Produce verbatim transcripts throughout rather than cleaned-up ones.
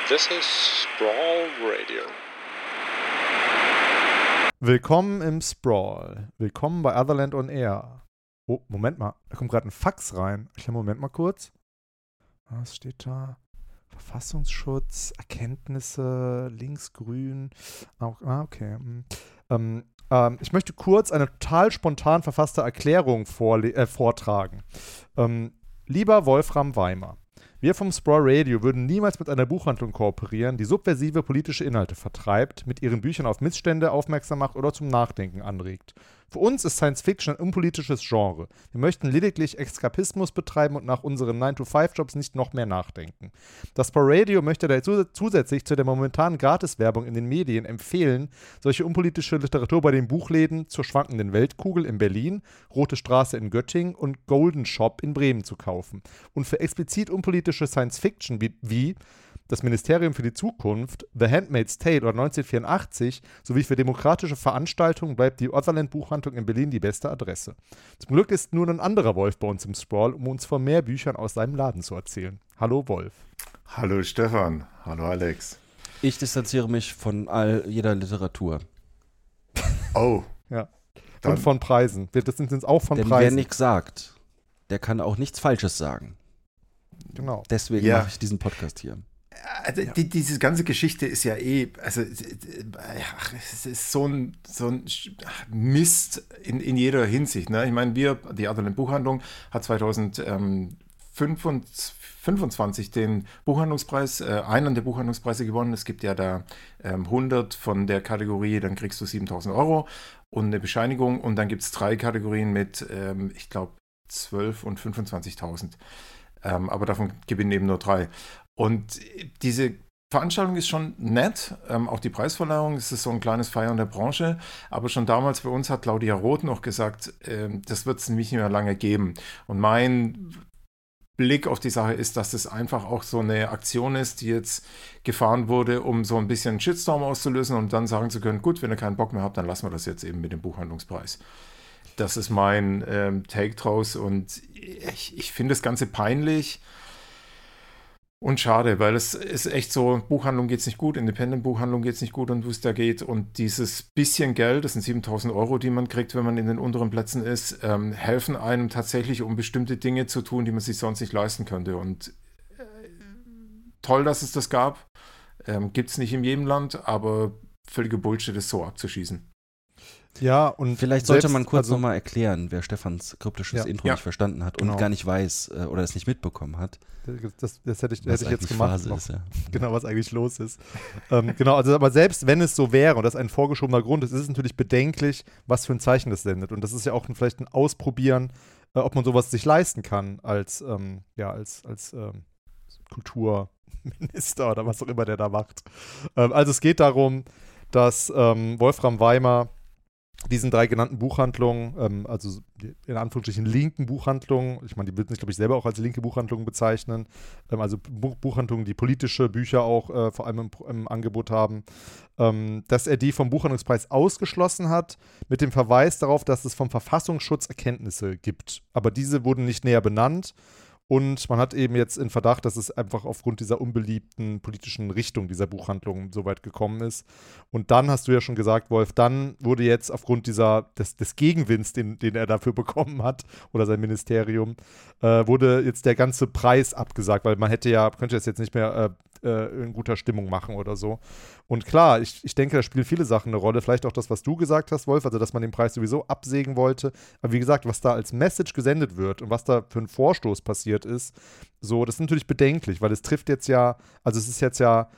This is Sprawl Radio. Willkommen im Sprawl. Willkommen bei Otherland on Air. Oh, Moment mal. Da kommt gerade ein Fax rein. Ich Moment mal kurz. Was steht da? Verfassungsschutz, Erkenntnisse, linksgrün. Ah, okay. Ähm, ähm, ich möchte kurz eine total spontan verfasste Erklärung vorle- äh, vortragen. Ähm, lieber Wolfram Weimer, wir vom Sprawl Radio würden niemals mit einer Buchhandlung kooperieren, die subversive politische Inhalte vertreibt, mit ihren Büchern auf Missstände aufmerksam macht oder zum Nachdenken anregt. Für uns ist Science Fiction ein unpolitisches Genre. Wir möchten lediglich Eskapismus betreiben und nach unseren nine to five Jobs nicht noch mehr nachdenken. Das Sprawl Radio möchte dazu zusätzlich zu der momentanen Gratiswerbung in den Medien empfehlen, solche unpolitische Literatur bei den Buchläden zur schwankenden Weltkugel in Berlin, Rote Straße in Göttingen und Golden Shop in Bremen zu kaufen. Und für explizit unpolitische Science Fiction wie, wie das Ministerium für die Zukunft, The Handmaid's Tale oder neunzehnhundertvierundachtzig sowie für demokratische Veranstaltungen bleibt die Otherland-Buchhandlung in Berlin die beste Adresse. Zum Glück ist nun ein anderer Wolf bei uns im Sprawl, um uns von mehr Büchern aus seinem Laden zu erzählen. Hallo Wolf. Hallo Stefan. Hallo Alex. Ich distanziere mich von all jeder Literatur. Oh. Ja. Und von Preisen. Das sind auch von Denn Preisen. wer nichts sagt, der kann auch nichts Falsches sagen. Genau. Deswegen Ja. mache ich diesen Podcast hier. Also die, diese ganze Geschichte ist ja eh, also ach, es ist so ein, so ein Mist in, in jeder Hinsicht. Ne? Ich meine, wir, die Otherland Buchhandlung, hat zweitausendfünfundzwanzig den Buchhandlungspreis, äh, einen der Buchhandlungspreise gewonnen. Es gibt ja da ähm, hundert von der Kategorie, dann kriegst du siebentausend Euro und eine Bescheinigung. Und dann gibt es drei Kategorien mit, ähm, ich glaube, zwölf und fünfundzwanzigtausend. Ähm, aber davon gewinnen eben nur drei. Und diese Veranstaltung ist schon nett, ähm, auch die Preisverleihung, es ist so ein kleines Feiern der Branche, aber schon damals bei uns hat Claudia Roth noch gesagt, ähm, das wird es nämlich nicht mehr lange geben. Und mein Blick auf die Sache ist, dass es einfach auch so eine Aktion ist, die jetzt gefahren wurde, um so ein bisschen einen Shitstorm auszulösen und dann sagen zu können, gut, wenn ihr keinen Bock mehr habt, dann lassen wir das jetzt eben mit dem Buchhandlungspreis. Das ist mein ähm, Take draus und ich, ich finde das Ganze peinlich. Und schade, weil es ist echt so, Buchhandlung geht es nicht gut, Independent-Buchhandlung geht es nicht gut und wo es da geht. Und dieses bisschen Geld, das sind siebentausend Euro, die man kriegt, wenn man in den unteren Plätzen ist, ähm, helfen einem tatsächlich, um bestimmte Dinge zu tun, die man sich sonst nicht leisten könnte. Und äh, toll, dass es das gab. Ähm, gibt es nicht in jedem Land, aber völlige Bullshit ist so abzuschießen. Ja, und Vielleicht sollte selbst, man kurz also, nochmal erklären, wer Stefans kryptisches Ja. Intro Ja. nicht verstanden hat und Genau. gar nicht weiß äh, oder es nicht mitbekommen hat. Das, das hätte ich, Was hätte ich jetzt eigentlich gemacht. Phase noch. ist, ja. Genau, was eigentlich los ist. ähm, genau, also aber selbst wenn es so wäre und das ein vorgeschobener Grund ist, ist es natürlich bedenklich, was für ein Zeichen das sendet. Und das ist ja auch ein, vielleicht ein Ausprobieren, äh, ob man sowas sich leisten kann als, ähm, ja, als, als ähm, Kulturminister oder was auch immer der da macht. Ähm, also es geht darum, dass ähm, Wolfram Weimer diesen drei genannten Buchhandlungen, ähm, also in Anführungsstrichen linken Buchhandlungen, ich meine, die würden sich, glaube ich, selber auch als linke Buchhandlungen bezeichnen, ähm, also Buch Buchhandlungen, die politische Bücher auch äh, vor allem im, im Angebot haben, ähm, dass er die vom Buchhandlungspreis ausgeschlossen hat, mit dem Verweis darauf, dass es vom Verfassungsschutz Erkenntnisse gibt. Aber diese wurden nicht näher benannt. Und man hat eben jetzt in Verdacht, dass es einfach aufgrund dieser unbeliebten politischen Richtung dieser Buchhandlung so weit gekommen ist. Und dann hast du ja schon gesagt, Wolf, dann wurde jetzt aufgrund dieser, des, des Gegenwinds, den, den er dafür bekommen hat, oder sein Ministerium, äh, wurde jetzt der ganze Preis abgesagt, weil man hätte ja, könnte das jetzt nicht mehr äh, äh, in guter Stimmung machen oder so. Und klar, ich, ich denke, da spielen viele Sachen eine Rolle. Vielleicht auch das, was du gesagt hast, Wolf, also dass man den Preis sowieso absägen wollte. Aber wie gesagt, was da als Message gesendet wird und was da für ein Vorstoß passiert ist, so, das ist natürlich bedenklich, weil es trifft jetzt ja, also es ist jetzt ja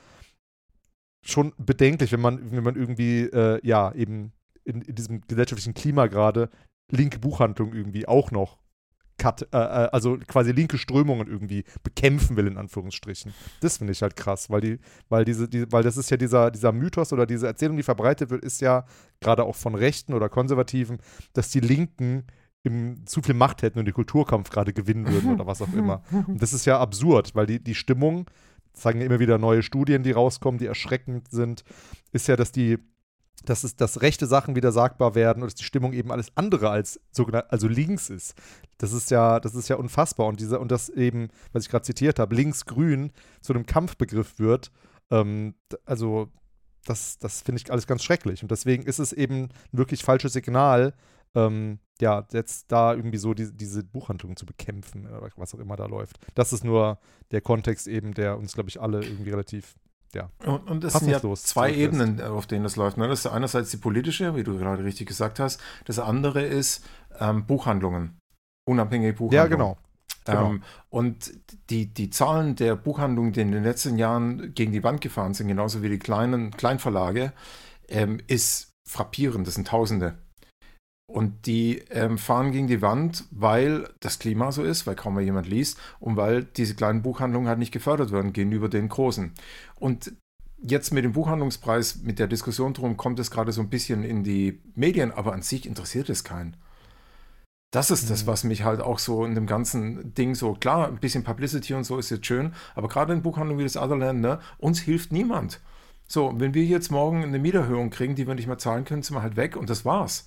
schon bedenklich, wenn man, wenn man irgendwie, äh, ja, eben in, in diesem gesellschaftlichen Klima gerade linke Buchhandlung irgendwie auch noch Cut, äh, also quasi linke Strömungen irgendwie bekämpfen will, in Anführungsstrichen. Das finde ich halt krass, weil die, weil diese, die, weil das ist ja dieser, dieser Mythos oder diese Erzählung, die verbreitet wird, ist ja gerade auch von Rechten oder Konservativen, dass die Linken im, zu viel Macht hätten und den Kulturkampf gerade gewinnen würden oder was auch immer. Und das ist ja absurd, weil die, die Stimmung, zeigen ja immer wieder neue Studien, die rauskommen, die erschreckend sind, ist ja, dass die dass es, dass rechte Sachen wieder sagbar werden und dass die Stimmung eben alles andere als sogenannt, also links ist. Das ist ja, das ist ja unfassbar. Und diese, und das eben, was ich gerade zitiert habe, links-grün zu einem Kampfbegriff wird, Ähm, d- also das, das finde ich alles ganz schrecklich. Und deswegen ist es eben ein wirklich falsches Signal, ähm, ja, jetzt da irgendwie so die, diese Buchhandlungen zu bekämpfen oder was auch immer da läuft. Das ist nur der Kontext eben, der uns, glaube ich, alle irgendwie relativ, ja, Und, und es sind ja Fassungslos zwei zurücklässt. Ebenen, auf denen das läuft. Ne? Das ist einerseits die politische, wie du gerade richtig gesagt hast. Das andere ist ähm, Buchhandlungen, unabhängige Buchhandlungen. Ja, genau. Genau. Ähm, und die, die Zahlen der Buchhandlungen, die in den letzten Jahren gegen die Wand gefahren sind, genauso wie die kleinen Kleinverlage, ähm, ist frappierend. Das sind Tausende. Und die ähm, fahren gegen die Wand, weil das Klima so ist, weil kaum mehr jemand liest und weil diese kleinen Buchhandlungen halt nicht gefördert werden gegenüber den großen. Und jetzt mit dem Buchhandlungspreis, mit der Diskussion drum, kommt es gerade so ein bisschen in die Medien, aber an sich interessiert es keinen. Das ist das, Mhm. was mich halt auch so in dem ganzen Ding so, klar, ein bisschen Publicity und so ist jetzt schön, aber gerade in Buchhandlungen wie das Otherland, ne, uns hilft niemand. So, wenn wir jetzt morgen eine Mieterhöhung kriegen, die wir nicht mehr zahlen können, sind wir halt weg und das war's.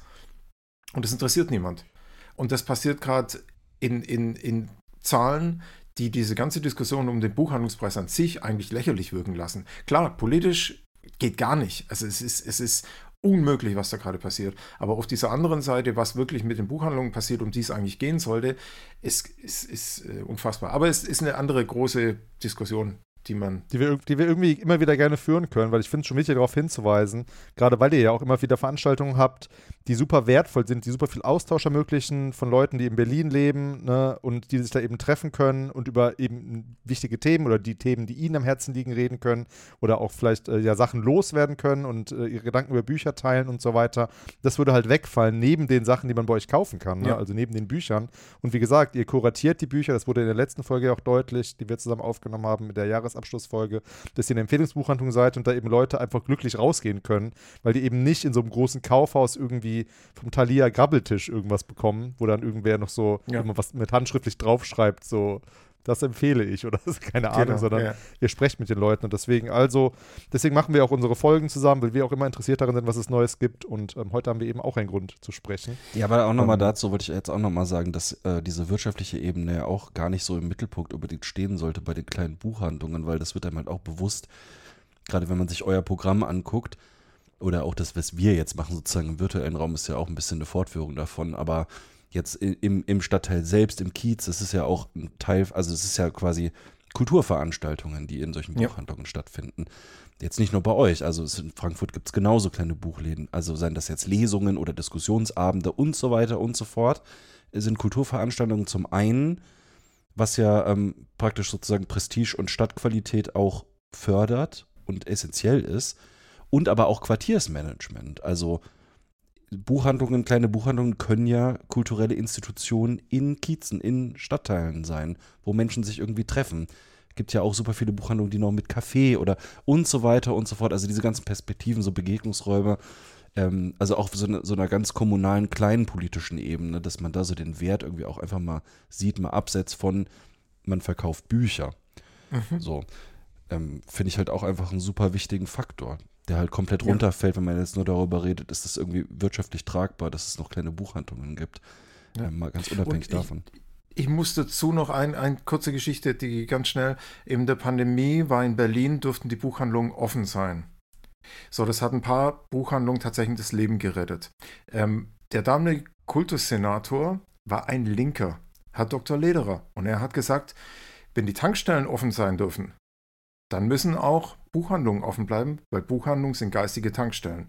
Und das interessiert niemand. Und das passiert gerade in, in, in Zahlen, die diese ganze Diskussion um den Buchhandlungspreis an sich eigentlich lächerlich wirken lassen. Klar, politisch geht gar nicht. Also es ist, es ist unmöglich, was da gerade passiert. Aber auf dieser anderen Seite, was wirklich mit den Buchhandlungen passiert, um die es eigentlich gehen sollte, ist, ist, ist äh, unfassbar. Aber es ist eine andere große Diskussion, die man... Die wir, die wir irgendwie immer wieder gerne führen können, weil ich finde es schon wichtig, darauf hinzuweisen, gerade weil ihr ja auch immer wieder Veranstaltungen habt, die super wertvoll sind, die super viel Austausch ermöglichen von Leuten, die in Berlin leben, ne, und die sich da eben treffen können und über eben wichtige Themen oder die Themen, die ihnen am Herzen liegen, reden können oder auch vielleicht äh, ja Sachen loswerden können und äh, ihre Gedanken über Bücher teilen und so weiter. Das würde halt wegfallen neben den Sachen, die man bei euch kaufen kann, ne? Ja. Also neben den Büchern. Und wie gesagt, ihr kuratiert die Bücher, das wurde in der letzten Folge auch deutlich, die wir zusammen aufgenommen haben mit der Jahresabschlussfolge, dass ihr eine Empfehlungsbuchhandlung seid und da eben Leute einfach glücklich rausgehen können, weil die eben nicht in so einem großen Kaufhaus irgendwie vom Thalia Grabbeltisch irgendwas bekommen, wo dann irgendwer noch so Ja. immer was mit handschriftlich draufschreibt, so, das empfehle ich oder keine Ahnung, Genau, sondern ja. ihr sprecht mit den Leuten und deswegen also, deswegen machen wir auch unsere Folgen zusammen, weil wir auch immer interessiert daran sind, was es Neues gibt und ähm, heute haben wir eben auch einen Grund zu sprechen. Ja, aber auch nochmal Ähm, dazu wollte ich jetzt auch nochmal sagen, dass äh, diese wirtschaftliche Ebene ja auch gar nicht so im Mittelpunkt unbedingt stehen sollte bei den kleinen Buchhandlungen, weil das wird einem halt auch bewusst, gerade wenn man sich euer Programm anguckt oder auch das, was wir jetzt machen, sozusagen im virtuellen Raum, ist ja auch ein bisschen eine Fortführung davon, aber jetzt i- im, im Stadtteil selbst, im Kiez, das ist ja auch ein Teil, also es ist ja quasi Kulturveranstaltungen, die in solchen Ja. Buchhandlungen stattfinden. Jetzt nicht nur bei euch, also es, in Frankfurt gibt es genauso kleine Buchläden, also seien das jetzt Lesungen oder Diskussionsabende und so weiter und so fort, es sind Kulturveranstaltungen zum einen, was ja ähm, praktisch sozusagen Prestige und Stadtqualität auch fördert und essentiell ist, und aber auch Quartiersmanagement. Also Buchhandlungen, kleine Buchhandlungen können ja kulturelle Institutionen in Kiezen, in Stadtteilen sein, wo Menschen sich irgendwie treffen. Es gibt ja auch super viele Buchhandlungen, die noch mit Café oder und so weiter und so fort, also diese ganzen Perspektiven, so Begegnungsräume, ähm, also auch so, eine, so einer ganz kommunalen, kleinen politischen Ebene, dass man da so den Wert irgendwie auch einfach mal sieht, mal abseits von, man verkauft Bücher. Mhm. So, ähm, finde ich halt auch einfach einen super wichtigen Faktor, der halt komplett Ja. runterfällt, wenn man jetzt nur darüber redet, ist es irgendwie wirtschaftlich tragbar, dass es noch kleine Buchhandlungen gibt. Ja. Ähm, mal ganz unabhängig Und ich- davon. Ich muss dazu noch ein, eine kurze Geschichte, die ganz schnell, in der Pandemie war in Berlin, durften die Buchhandlungen offen sein. So, das hat ein paar Buchhandlungen tatsächlich das Leben gerettet. Ähm, der damalige Kultussenator war ein Linker, Herr Doktor Lederer. Und er hat gesagt, wenn die Tankstellen offen sein dürfen, dann müssen auch Buchhandlungen offen bleiben, weil Buchhandlungen sind geistige Tankstellen.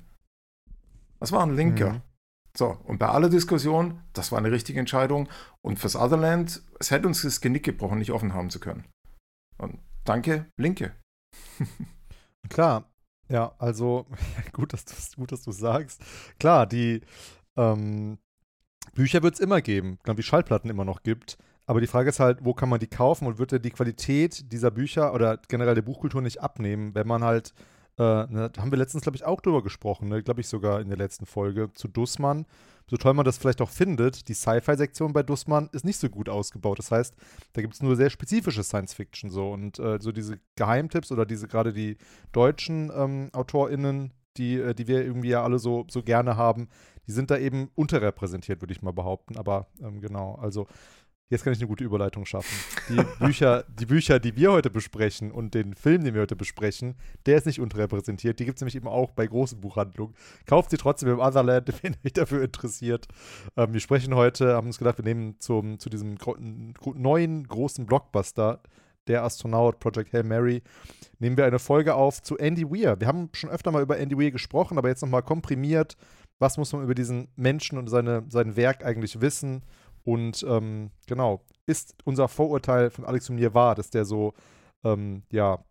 Das war ein Linker. Mhm. So, und bei aller Diskussion, das war eine richtige Entscheidung. Und fürs Otherland, es hätte uns das Genick gebrochen, nicht offen haben zu können. Und danke, Linke. Klar, ja, also gut, dass du gut, dass du sagst. Klar, die ähm, Bücher wird es immer geben, genau wie Schallplatten immer noch gibt. Aber die Frage ist halt, wo kann man die kaufen und wird dir die Qualität dieser Bücher oder generell der Buchkultur nicht abnehmen, wenn man halt, äh, ne, da haben wir letztens, glaube ich, auch drüber gesprochen, ne, glaube ich sogar in der letzten Folge zu Dussmann. So toll man das vielleicht auch findet, die Sci-Fi-Sektion bei Dussmann ist nicht so gut ausgebaut. Das heißt, da gibt es nur sehr spezifische Science-Fiction so und äh, so diese Geheimtipps oder diese gerade die deutschen ähm, AutorInnen, die, äh, die wir irgendwie ja alle so, so gerne haben, die sind da eben unterrepräsentiert, würde ich mal behaupten. Aber ähm, genau, also Jetzt kann ich eine gute Überleitung schaffen. Die Bücher, die Bücher, die wir heute besprechen und den Film, den wir heute besprechen, der ist nicht unterrepräsentiert. Die gibt es nämlich eben auch bei großen Buchhandlungen. Kauft sie trotzdem im Otherland, wenn ihr euch dafür interessiert. Ähm, wir sprechen heute, haben uns gedacht, wir nehmen zum, zu diesem gro- neuen großen Blockbuster, der Astronaut, Project Hail Mary, nehmen wir eine Folge auf zu Andy Weir. Wir haben schon öfter mal über Andy Weir gesprochen, aber jetzt nochmal komprimiert. Was muss man über diesen Menschen und seine, sein Werk eigentlich wissen? Und ähm, genau, ist unser Vorurteil von Alex und mir wahr, dass der so, ähm, ja,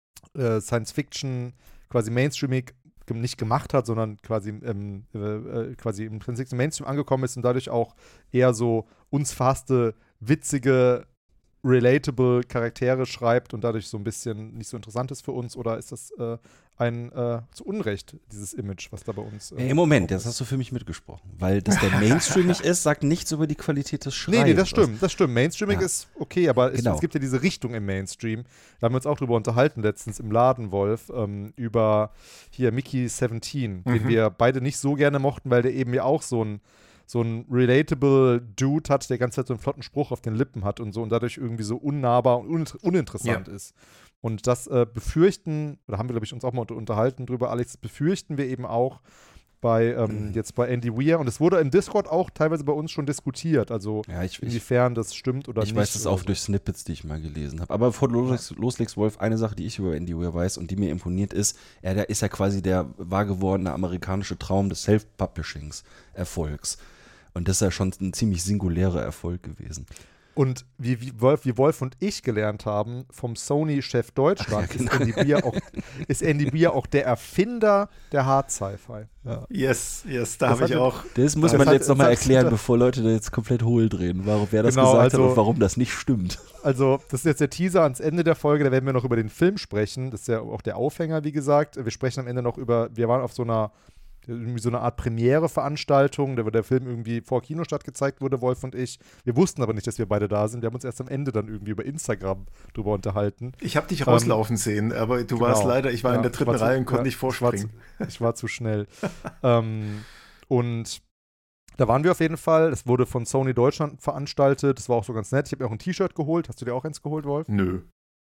äh, Science-Fiction quasi mainstreamig nicht gemacht hat, sondern quasi, ähm, äh, quasi im Prinzip zum Mainstream angekommen ist und dadurch auch eher so uns verhasste, witzige, relatable Charaktere schreibt und dadurch so ein bisschen nicht so interessant ist für uns, oder ist das äh, ein äh, zu Unrecht, dieses Image, was da bei uns äh, Im Moment, das hast du für mich mitgesprochen. Weil, dass der mainstreamig ist, sagt nichts über die Qualität des Schreibens. Nee, nee, das stimmt, das stimmt. Mainstreaming Ja. ist okay, aber es, Genau. es gibt ja diese Richtung im Mainstream. Da haben wir uns auch drüber unterhalten letztens im Laden, Wolf, ähm, über hier Mickey siebzehn, den Mhm. wir beide nicht so gerne mochten, weil der eben ja auch so ein so ein relatable Dude hat, der die ganze Zeit so einen flotten Spruch auf den Lippen hat und so und dadurch irgendwie so unnahbar und uninter- uninteressant Ja. ist. Und das äh, befürchten, oder haben wir, glaube ich, uns auch mal unter- unterhalten drüber, Alex, das befürchten wir eben auch bei, ähm, jetzt bei Andy Weir. Und es wurde im Discord auch teilweise bei uns schon diskutiert, also Ja, ich, ich, inwiefern das stimmt oder ich nicht. weiß das oder auch so. durch Snippets, die ich mal gelesen habe. Aber bevor du los, loslegst, Wolf, eine Sache, die ich über Andy Weir weiß und die mir imponiert ist, er der ist ja quasi der wahr gewordene amerikanische Traum des Self-Publishings, Erfolgs. Und das ist ja schon ein ziemlich singulärer Erfolg gewesen. Und wie, wie, Wolf, wie Wolf und ich gelernt haben, vom Sony-Chef Deutschland Ach ja, ist, Andy Weir auch, ist Andy Weir auch der Erfinder der Hard Sci-Fi. Ja. Yes, yes, da Das habe ich hatte- auch. Das muss Das man hat- jetzt nochmal das hat- erklären, bevor Leute da jetzt komplett hohl drehen, warum, wer das Genau, gesagt also- hat und warum das nicht stimmt. Also, das ist jetzt der Teaser ans Ende der Folge, da werden wir noch über den Film sprechen. Das ist ja auch der Aufhänger, wie gesagt. Wir sprechen am Ende noch über, wir waren auf so einer, irgendwie so eine Art Premiere-Veranstaltung, da wo der Film irgendwie vor Kinostart gezeigt wurde, Wolf und ich. Wir wussten aber nicht, dass wir beide da sind. Wir haben uns erst am Ende dann irgendwie über Instagram drüber unterhalten. Ich habe dich rauslaufen sehen, aber du warst Genau. leider, ich war Ja, in der ich dritten war zu- Reihe und konnte ja, nicht ich war vorspringen. Ich war zu schnell. ähm, und da waren wir auf jeden Fall. Das wurde von Sony Deutschland veranstaltet. Das war auch so ganz nett. Ich habe mir auch ein T-Shirt geholt. Hast du dir auch eins geholt, Wolf? Nö.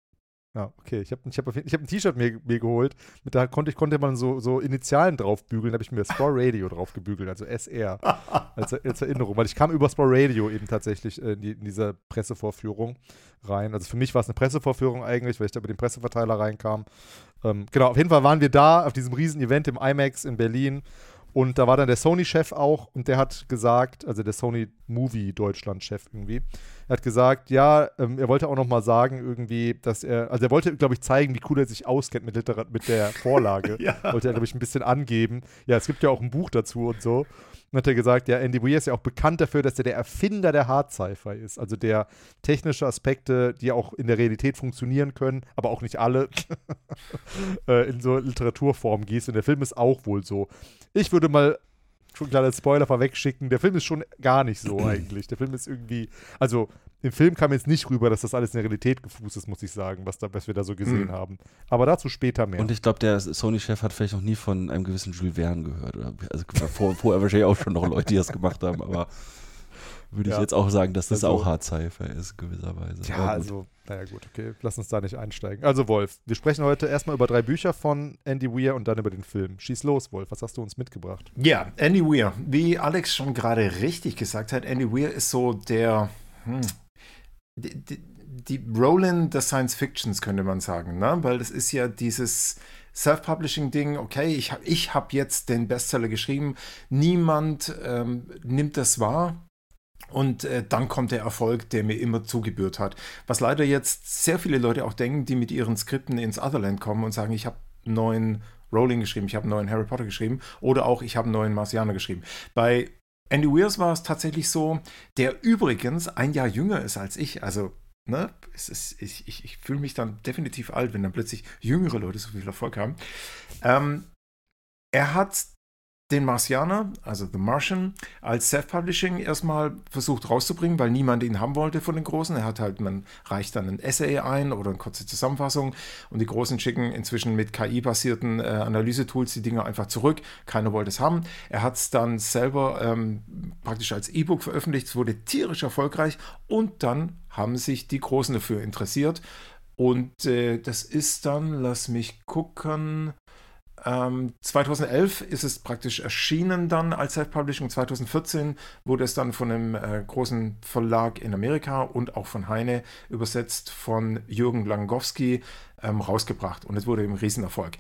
Ja, okay. Ich habe ich hab, ich hab ein T-Shirt mir, mir geholt. Mit da konnte ich konnte man so, so Initialen drauf bügeln. Da habe ich mir Spore Radio drauf gebügelt, also S R. als, als Erinnerung. Weil ich kam über Spore Radio eben tatsächlich äh, in, die, in diese Pressevorführung rein. Also für mich war es eine Pressevorführung eigentlich, weil ich da über den Presseverteiler reinkam. Ähm, genau, auf jeden Fall waren wir da auf diesem riesen Event im IMAX in Berlin. Und da war dann der Sony-Chef auch und der hat gesagt, also der Sony-Movie-Deutschland-Chef irgendwie, er hat gesagt, ja, ähm, er wollte auch noch mal sagen irgendwie, dass er, also er wollte, glaube ich, zeigen, wie cool er sich auskennt mit, Literat- mit der Vorlage. Ja. Wollte er, glaube ich, ein bisschen angeben. Ja, es gibt ja auch ein Buch dazu und so. Und hat er gesagt, ja, Andy Weir ist ja auch bekannt dafür, dass er der Erfinder der Hard Sci-Fi ist. Also der technische Aspekte, die auch in der Realität funktionieren können, aber auch nicht alle, äh, in so Literaturform gießt. Und der Film ist auch wohl so. Ich würde mal schon ein kleiner Spoiler vorwegschicken, der Film ist schon gar nicht so eigentlich. Der Film ist irgendwie, also im Film kam jetzt nicht rüber, dass das alles in der Realität gefußt ist, muss ich sagen, was, da, was wir da so gesehen Mhm. haben. Aber dazu später mehr. Und ich glaube, der Sony-Chef hat vielleicht noch nie von einem gewissen Jules Verne gehört. Oder, also vor, vorher wahrscheinlich auch schon noch Leute, die das gemacht haben, aber würde ich Ja. jetzt auch sagen, dass das Also- auch Hard Sci-Fi ist, gewisserweise. Ja, Aber gut. also, naja gut, okay, lass uns da nicht einsteigen. Also Wolf, wir sprechen heute erstmal über drei Bücher von Andy Weir und dann über den Film. Schieß los, Wolf, was hast du uns mitgebracht? Ja, Andy Weir. Wie Alex schon gerade richtig gesagt hat, Andy Weir ist so der, hm, die, die, die Roland des Science Fictions, könnte man sagen, ne? Weil das ist ja dieses Self-Publishing-Ding, okay, ich habe ich hab jetzt den Bestseller geschrieben, niemand ähm, nimmt das wahr. Und äh, dann kommt der Erfolg, der mir immer zugebührt hat. Was leider jetzt sehr viele Leute auch denken, die mit ihren Skripten ins Otherland kommen und sagen, ich habe einen neuen Rowling geschrieben, ich habe einen neuen Harry Potter geschrieben oder auch ich habe einen neuen Marcianer geschrieben. Bei Andy Weir war es tatsächlich so, der übrigens ein Jahr jünger ist als ich. Also, ne, es ist, ich, ich, ich fühle mich dann definitiv alt, wenn dann plötzlich jüngere Leute so viel Erfolg haben. Ähm, er hat den Marsianer, also The Martian, als Self-Publishing erstmal versucht rauszubringen, weil niemand ihn haben wollte von den Großen. Er hat halt, man reicht dann ein Essay ein oder eine kurze Zusammenfassung und die Großen schicken inzwischen mit K I-basierten äh, Analysetools die Dinge einfach zurück. Keiner wollte es haben. Er hat es dann selber ähm, praktisch als E-Book veröffentlicht. Es wurde tierisch erfolgreich und dann haben sich die Großen dafür interessiert. Und äh, das ist dann, lass mich gucken... Ähm, zweitausendelf ist es praktisch erschienen dann als Self-Publishing. zweitausendvierzehn wurde es dann von einem äh, großen Verlag in Amerika und auch von Heine übersetzt von Jürgen Langowski ähm, rausgebracht. Und es wurde ein Riesenerfolg.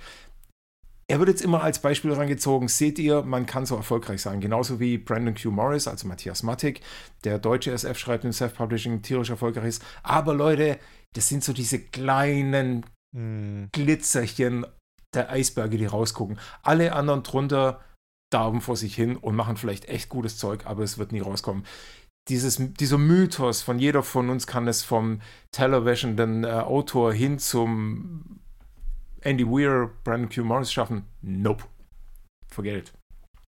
Er wird jetzt immer als Beispiel herangezogen, seht ihr, man kann so erfolgreich sein. Genauso wie Brandon Q. Morris, also Matthias Mattig, der deutsche S F schreibt im Self-Publishing, tierisch erfolgreich ist. Aber Leute, das sind so diese kleinen mm. Glitzerchen der Eisberge, die rausgucken. Alle anderen drunter darben vor sich hin und machen vielleicht echt gutes Zeug, aber es wird nie rauskommen. Dieses, dieser Mythos von jeder von uns kann es vom tellerwäschenden äh, Autor hin zum Andy Weir, Brandon Q. Morris schaffen. Nope. Forget it.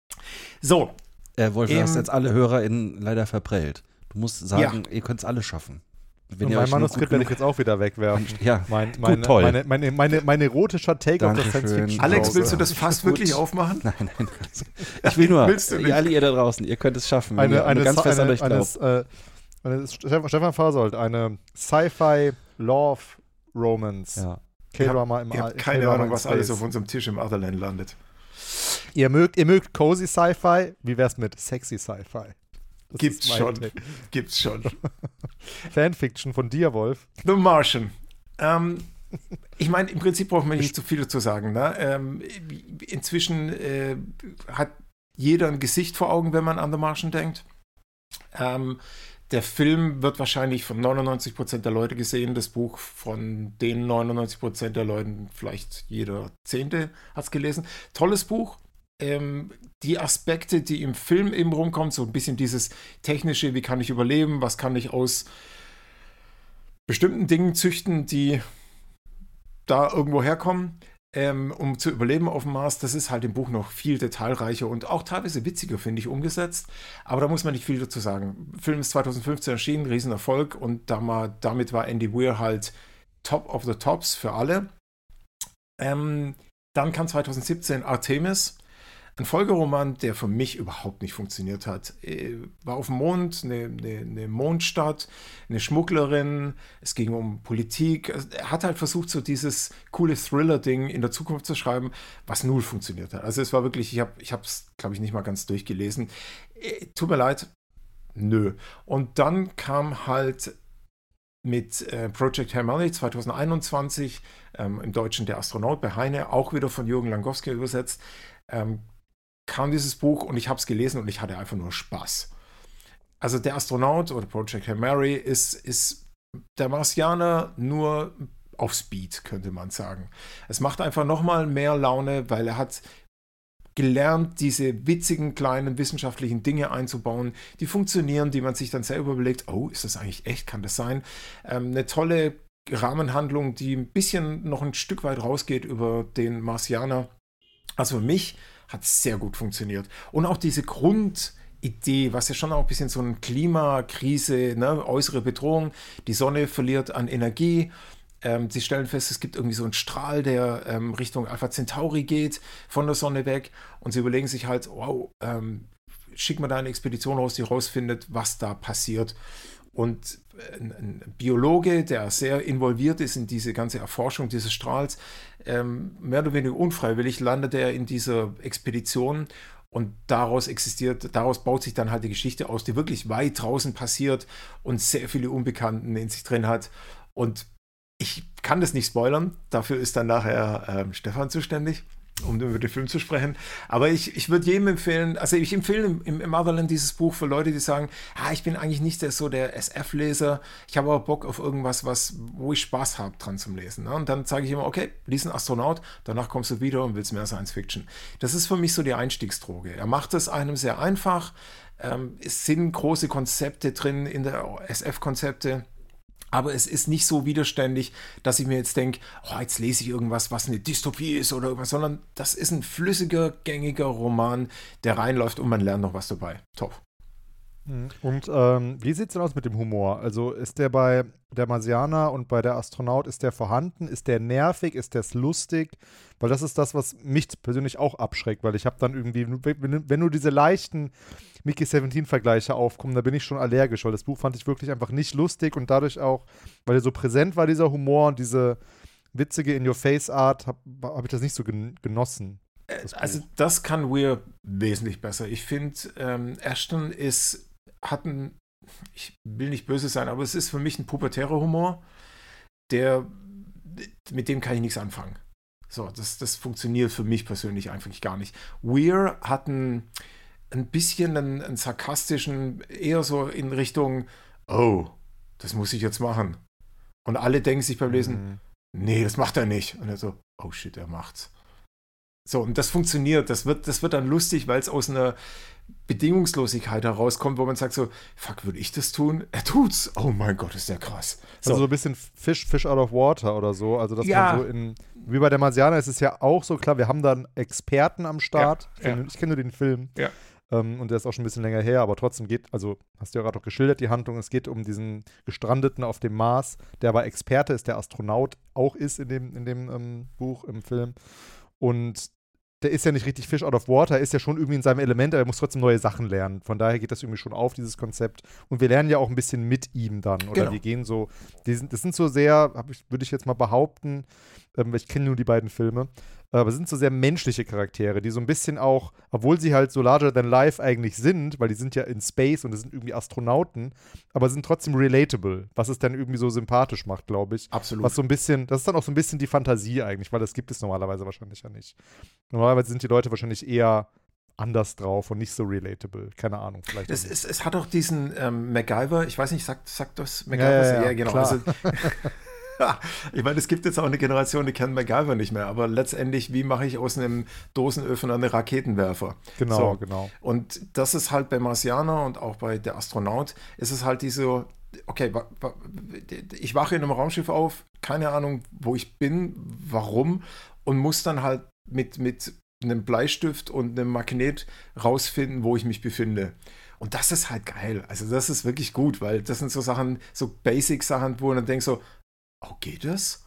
So. Äh, Wolf, du ähm, hast jetzt alle HörerInnen leider verprellt. Du musst sagen, ja. ihr könnt es alle schaffen. Wenn mein Manuskript werde ich jetzt auch wieder wegwerfen. Ja, mein, meine, gut, toll. Meine, meine, meine, meine erotischer Take auf das Science-Fiction. Alex, willst du das fast wirklich aufmachen? Nein, nein. Ich will nur, Willst du nicht? ihr, alle ihr da draußen, ihr könnt es schaffen. Eine, ihr eine, ganz fest eine, an euch glaubt. Eine, eine, Stefan Fasold, eine Sci-Fi Love Romance. Ja. K-Drama im Ihr habt keine K-Drama Ahnung, was Space. alles auf unserem Tisch im Otherland landet. Ihr mögt, ihr mögt cozy Sci-Fi. Wie wär's mit sexy Sci-Fi? Das Gibt's ist mein schon. Take. Gibt's schon. Fanfiction von dir, Wolf. The Martian. Ähm, ich meine, im Prinzip braucht man nicht zu viel dazu sagen. Ne? Ähm, inzwischen äh, hat jeder ein Gesicht vor Augen, wenn man an The Martian denkt. Ähm, der Film wird wahrscheinlich von neunundneunzig Prozent der Leute gesehen. Das Buch von den neunundneunzig Prozent der Leuten, vielleicht jeder Zehnte hat es gelesen. Tolles Buch. Ähm, die Aspekte, die im Film eben rumkommen, so ein bisschen dieses technische, wie kann ich überleben, was kann ich aus bestimmten Dingen züchten, die da irgendwo herkommen, ähm, um zu überleben auf dem Mars, das ist halt im Buch noch viel detailreicher und auch teilweise witziger, finde ich, umgesetzt. Aber da muss man nicht viel dazu sagen. Der Film ist zweitausendfünfzehn erschienen, Riesenerfolg und damit war Andy Weir halt top of the tops für alle. Ähm, dann kam zweitausendsiebzehn Artemis, ein Folgeroman, der für mich überhaupt nicht funktioniert hat. War auf dem Mond, eine, eine, eine Mondstadt, eine Schmugglerin, es ging um Politik. Er hat halt versucht, so dieses coole Thriller-Ding in der Zukunft zu schreiben, was null funktioniert hat. Also es war wirklich, ich habe ich habe es, glaube ich, nicht mal ganz durchgelesen. Tut mir leid, nö. Und dann kam halt mit äh, Project Hail Mary zweitausendeinundzwanzig, ähm, im Deutschen Der Astronaut bei Heine, auch wieder von Jürgen Langowski übersetzt, ähm, kam dieses Buch und ich habe es gelesen und ich hatte einfach nur Spaß. Also Der Astronaut oder Project Hail Mary ist, ist der Marsianer nur auf Speed, könnte man sagen. Es macht einfach nochmal mehr Laune, weil er hat gelernt, diese witzigen, kleinen wissenschaftlichen Dinge einzubauen, die funktionieren, die man sich dann selber überlegt, oh, ist das eigentlich echt, kann das sein? Ähm, eine tolle Rahmenhandlung, die ein bisschen noch ein Stück weit rausgeht über den Marsianer. Also für mich hat es sehr gut funktioniert. Und auch diese Grundidee, was ja schon auch ein bisschen so eine Klimakrise, ne, äußere Bedrohung, die Sonne verliert an Energie. Ähm, sie stellen fest, es gibt irgendwie so einen Strahl, der ähm, Richtung Alpha Centauri geht, von der Sonne weg. Und sie überlegen sich halt, wow, ähm, schicken wir da eine Expedition raus, die rausfindet, was da passiert. Und ein, ein Biologe, der sehr involviert ist in diese ganze Erforschung dieses Strahls, ähm, mehr oder weniger unfreiwillig landet er in dieser Expedition und daraus existiert, daraus baut sich dann halt die Geschichte aus, die wirklich weit draußen passiert und sehr viele Unbekannten in sich drin hat. Und ich kann das nicht spoilern, dafür ist dann nachher ähm, Stefan zuständig, um über den Film zu sprechen. Aber ich, ich würde jedem empfehlen, also ich empfehle im, im, im Otherland dieses Buch für Leute, die sagen, ah, ich bin eigentlich nicht der, so der S F-Leser, ich habe aber Bock auf irgendwas, was, wo ich Spaß habe dran zum Lesen. Ne? Und dann sage ich immer, okay, lies einen Astronaut, danach kommst du wieder und willst mehr Science Fiction. Das ist für mich so die Einstiegsdroge. Er macht es einem sehr einfach. Ähm, es sind große Konzepte drin in der S F-Konzepte. Aber es ist nicht so widerständig, dass ich mir jetzt denke, oh, jetzt lese ich irgendwas, was eine Dystopie ist oder irgendwas, sondern das ist ein flüssiger, gängiger Roman, der reinläuft und man lernt noch was dabei. Top. Und ähm, wie sieht es denn aus mit dem Humor? Also ist der bei der Marsianer und bei der Astronaut, ist der vorhanden? Ist der nervig? Ist der lustig? Weil das ist das, was mich persönlich auch abschreckt, weil ich habe dann irgendwie, wenn, wenn nur diese leichten Mickey siebzehn-Vergleiche aufkommen, da bin ich schon allergisch, weil das Buch fand ich wirklich einfach nicht lustig und dadurch auch, weil er so präsent war, dieser Humor und diese witzige In-Your-Face-Art, habe hab ich das nicht so gen- genossen. Das Also Buch. das kann Weir wesentlich besser. Ich finde, ähm, Ashton ist hat ein, ich will nicht böse sein, aber es ist für mich ein pubertärer Humor, der, mit dem kann ich nichts anfangen. So, das, das funktioniert für mich persönlich einfach gar nicht. Weir hat ein, ein bisschen einen, einen sarkastischen, eher so in Richtung, oh, das muss ich jetzt machen. Und alle denken sich beim Lesen, Mhm. nee, das macht er nicht. Und er so, oh shit, er macht's. So, und das funktioniert. Das wird, das wird dann lustig, weil es aus einer Bedingungslosigkeit herauskommt, wo man sagt so, fuck, würde ich das tun? Er tut's. Oh mein Gott, ist der krass. So, Also so ein bisschen Fish, Fish out of water oder so. Also dass Ja. man so in, wie bei der Marsianer ist es ja auch so, klar, wir haben da einen Experten am Start. Ja, Ich kenne ja. ich kenn nur den Film. Ja. Ähm, und der ist auch schon ein bisschen länger her, aber trotzdem geht, also hast du ja gerade auch geschildert, die Handlung, es geht um diesen Gestrandeten auf dem Mars, der aber Experte ist, der Astronaut auch ist in dem, in dem ähm, Buch, im Film. Und der ist ja nicht richtig Fish out of water, er ist ja schon irgendwie in seinem Element, aber er muss trotzdem neue Sachen lernen. Von daher geht das irgendwie schon auf, dieses Konzept. Und wir lernen ja auch ein bisschen mit ihm dann. Oder Genau. wir gehen so, die sind, das sind so sehr, hab ich, würde ich jetzt mal behaupten, ähm, weil ich kenne nur die beiden Filme, aber sind so sehr menschliche Charaktere, die so ein bisschen auch, obwohl sie halt so larger than life eigentlich sind, weil die sind ja in Space und das sind irgendwie Astronauten, aber sind trotzdem relatable, was es dann irgendwie so sympathisch macht, glaube ich. absolut. Was so ein bisschen, das ist dann auch so ein bisschen die Fantasie eigentlich, weil das gibt es normalerweise wahrscheinlich ja nicht. Normalerweise sind die Leute wahrscheinlich eher anders drauf und nicht so relatable. Keine Ahnung, vielleicht. Es, auch nicht. es, es hat auch diesen ähm, MacGyver, ich weiß nicht, sagt, sagt das Ja, MacGyver? ja, ja, genau. klar. Also, ich meine, es gibt jetzt auch eine Generation, die kennt MacGyver nicht mehr, aber letztendlich, wie mache ich aus einem Dosenöffner einen Raketenwerfer? Genau, So. genau. Und das ist halt bei Marsianer und auch bei der Astronaut, ist es halt diese, okay, wa- wa- ich wache in einem Raumschiff auf, keine Ahnung, wo ich bin, warum, und muss dann halt mit, mit einem Bleistift und einem Magnet rausfinden, wo ich mich befinde. Und das ist halt geil. Also das ist wirklich gut, weil das sind so Sachen, so Basic-Sachen, wo man dann denkt so, oh, geht das?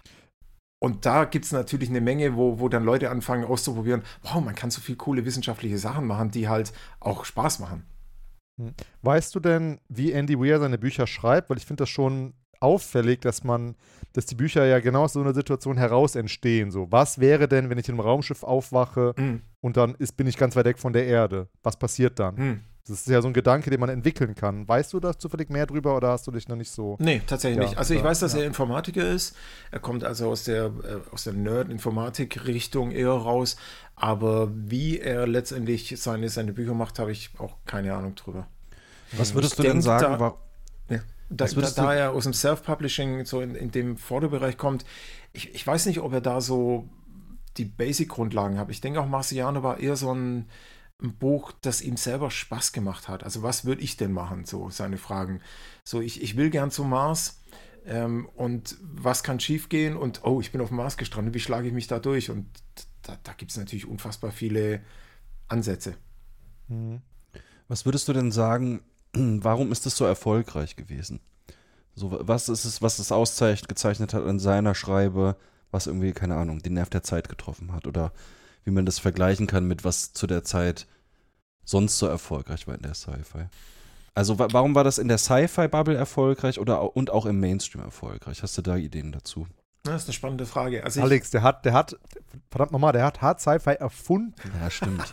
Und da gibt es natürlich eine Menge, wo, wo dann Leute anfangen auszuprobieren, wow, man kann so viel coole wissenschaftliche Sachen machen, die halt auch Spaß machen. Weißt du denn, wie Andy Weir seine Bücher schreibt? Weil ich finde das schon auffällig, dass man, dass die Bücher ja genau aus so einer Situation heraus entstehen. So, was wäre denn, wenn ich in einem Raumschiff aufwache Hm. und dann ist, bin ich ganz weit weg von der Erde? Was passiert dann? Hm. Das ist ja so ein Gedanke, den man entwickeln kann. Weißt du da zufällig mehr drüber oder hast du dich noch nicht so? Nee, tatsächlich Ja, nicht. Also ich ja, weiß, dass ja. er Informatiker ist. Er kommt also aus der, äh, aus der Nerd-Informatik-Richtung eher raus. Aber wie er letztendlich seine, seine Bücher macht, habe ich auch keine Ahnung drüber. Was würdest Ich du denn denk, sagen, da- war, Ja. Da, Was da, würdest da du- er aus dem Self-Publishing so in, in dem Vorderbereich kommt, ich, ich weiß nicht, ob er da so die Basic-Grundlagen hat. Ich denke auch, Marciano war eher so ein, ein Buch, das ihm selber Spaß gemacht hat. Also was würde ich denn machen, so seine Fragen. So, ich, ich will gern zum Mars ähm, und was kann schiefgehen und oh, ich bin auf dem Mars gestrandet, wie schlage ich mich da durch? Und da, da gibt es natürlich unfassbar viele Ansätze. Mhm. was würdest du denn sagen, warum ist es so erfolgreich gewesen? So, was ist es, was es ausgezeichnet hat an seiner Schreibe, was irgendwie, keine Ahnung, den Nerv der Zeit getroffen hat oder wie man das vergleichen kann mit was zu der Zeit sonst so erfolgreich war in der Sci-Fi. Also wa- warum war das in der Sci-Fi-Bubble erfolgreich oder au- und auch im Mainstream erfolgreich? Hast du da Ideen dazu? Das ist eine spannende Frage. Also ich, Alex, der hat, der hat, verdammt nochmal, der hat Hard Sci-Fi erfunden. Ja, stimmt.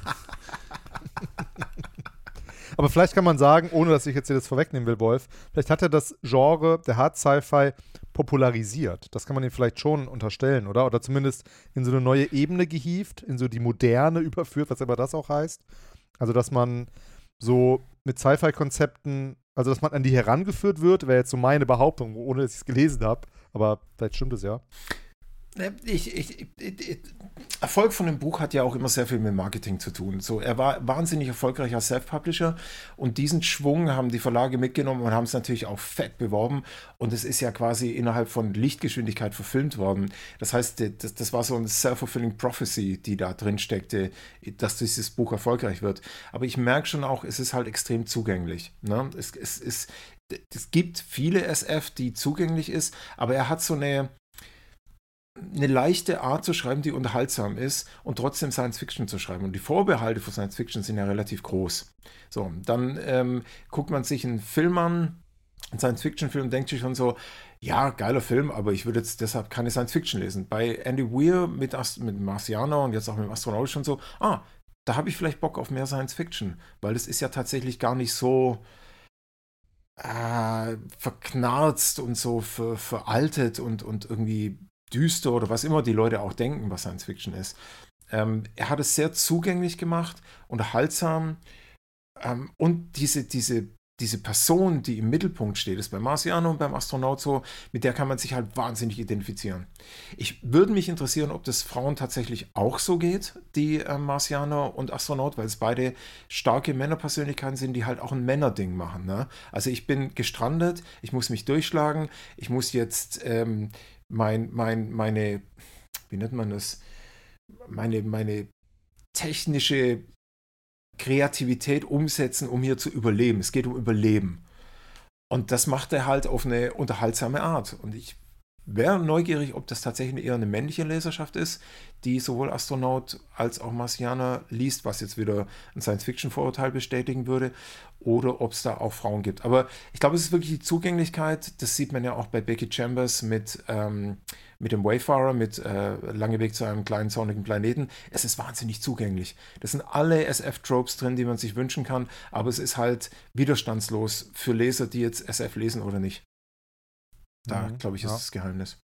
Aber vielleicht kann man sagen, ohne dass ich jetzt dir das vorwegnehmen will, Wolf, vielleicht hat er das Genre der Hard Sci-Fi popularisiert. Das kann man ihm vielleicht schon unterstellen, oder? Oder zumindest in so eine neue Ebene gehievt, in so die Moderne überführt, was immer das auch heißt. Also, dass man so mit Sci-Fi-Konzepten, also dass man an die herangeführt wird, wäre jetzt so meine Behauptung, ohne dass ich es gelesen habe. Aber vielleicht stimmt es ja. Ich, ich, ich, ich, Erfolg von dem Buch hat ja auch immer sehr viel mit Marketing zu tun. So, er war wahnsinnig erfolgreich als Self-Publisher und diesen Schwung haben die Verlage mitgenommen und haben es natürlich auch fett beworben und es ist ja quasi innerhalb von Lichtgeschwindigkeit verfilmt worden. Das heißt, das, das war so eine self-fulfilling prophecy, die da drin steckte, dass dieses Buch erfolgreich wird. Aber ich merke schon auch, es ist halt extrem zugänglich. Ne? Es, es, es, es gibt viele S F, die zugänglich ist, aber er hat so eine eine leichte Art zu schreiben, die unterhaltsam ist und trotzdem Science-Fiction zu schreiben. Und die Vorbehalte für Science-Fiction sind ja relativ groß. So, dann ähm, guckt man sich einen Film an, einen Science-Fiction-Film, und denkt sich schon so, ja, geiler Film, aber ich würde jetzt deshalb keine Science-Fiction lesen. Bei Andy Weir mit, Ast- mit Marcianer und jetzt auch mit dem Astronaut schon so, ah, da habe ich vielleicht Bock auf mehr Science-Fiction, weil es ist ja tatsächlich gar nicht so äh, verknarzt und so ver- veraltet und, und irgendwie düster oder was immer die Leute auch denken, was Science Fiction ist. Ähm, er hat es sehr zugänglich gemacht, unterhaltsam ähm, und diese, diese, diese Person, die im Mittelpunkt steht, ist beim Marciano und beim Astronaut so, mit der kann man sich halt wahnsinnig identifizieren. Ich würde mich interessieren, ob das Frauen tatsächlich auch so geht, die äh, Marciano und Astronaut, weil es beide starke Männerpersönlichkeiten sind, die halt auch ein Männerding machen. Ne? Also ich bin gestrandet, ich muss mich durchschlagen, ich muss jetzt ähm, Mein, mein, meine, wie nennt man das, meine, meine technische Kreativität umsetzen, um hier zu überleben. Es geht um Überleben. Und das macht er halt auf eine unterhaltsame Art. Und ich wäre neugierig, ob das tatsächlich eher eine männliche Leserschaft ist, die sowohl Astronaut als auch Marcianer liest, was jetzt wieder ein Science-Fiction-Vorurteil bestätigen würde, oder ob es da auch Frauen gibt. Aber ich glaube, es ist wirklich die Zugänglichkeit, das sieht man ja auch bei Becky Chambers mit, ähm, mit dem Wayfarer, mit äh, Lange Weg zu einem kleinen sonnigen Planeten. Es ist wahnsinnig zugänglich. Das sind alle S F-Tropes drin, die man sich wünschen kann, aber es ist halt widerstandslos für Leser, die jetzt S F lesen oder nicht. Da, Mhm, glaube ich, ist ja. das Geheimnis.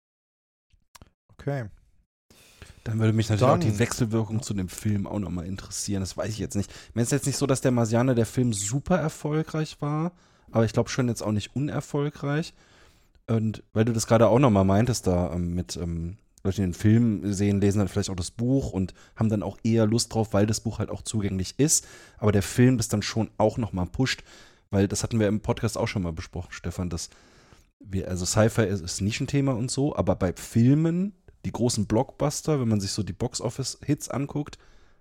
Okay. Dann würde mich natürlich Dann- auch die Wechselwirkung zu dem Film auch nochmal interessieren. Das weiß ich jetzt nicht. Ich meine, es ist jetzt nicht so, dass der Marsianer, der Film, super erfolgreich war, aber ich glaube schon jetzt auch nicht unerfolgreich. Und weil du das gerade auch nochmal meintest, da ähm, mit ähm, Leute, die den Film sehen, lesen dann vielleicht auch das Buch und haben dann auch eher Lust drauf, weil das Buch halt auch zugänglich ist. Aber der Film das dann schon auch nochmal pusht, weil das hatten wir im Podcast auch schon mal besprochen, Stefan, dass wir, also Sci-Fi ist, ist Nischenthema und so, aber bei Filmen, die großen Blockbuster, wenn man sich so die Box-Office-Hits anguckt,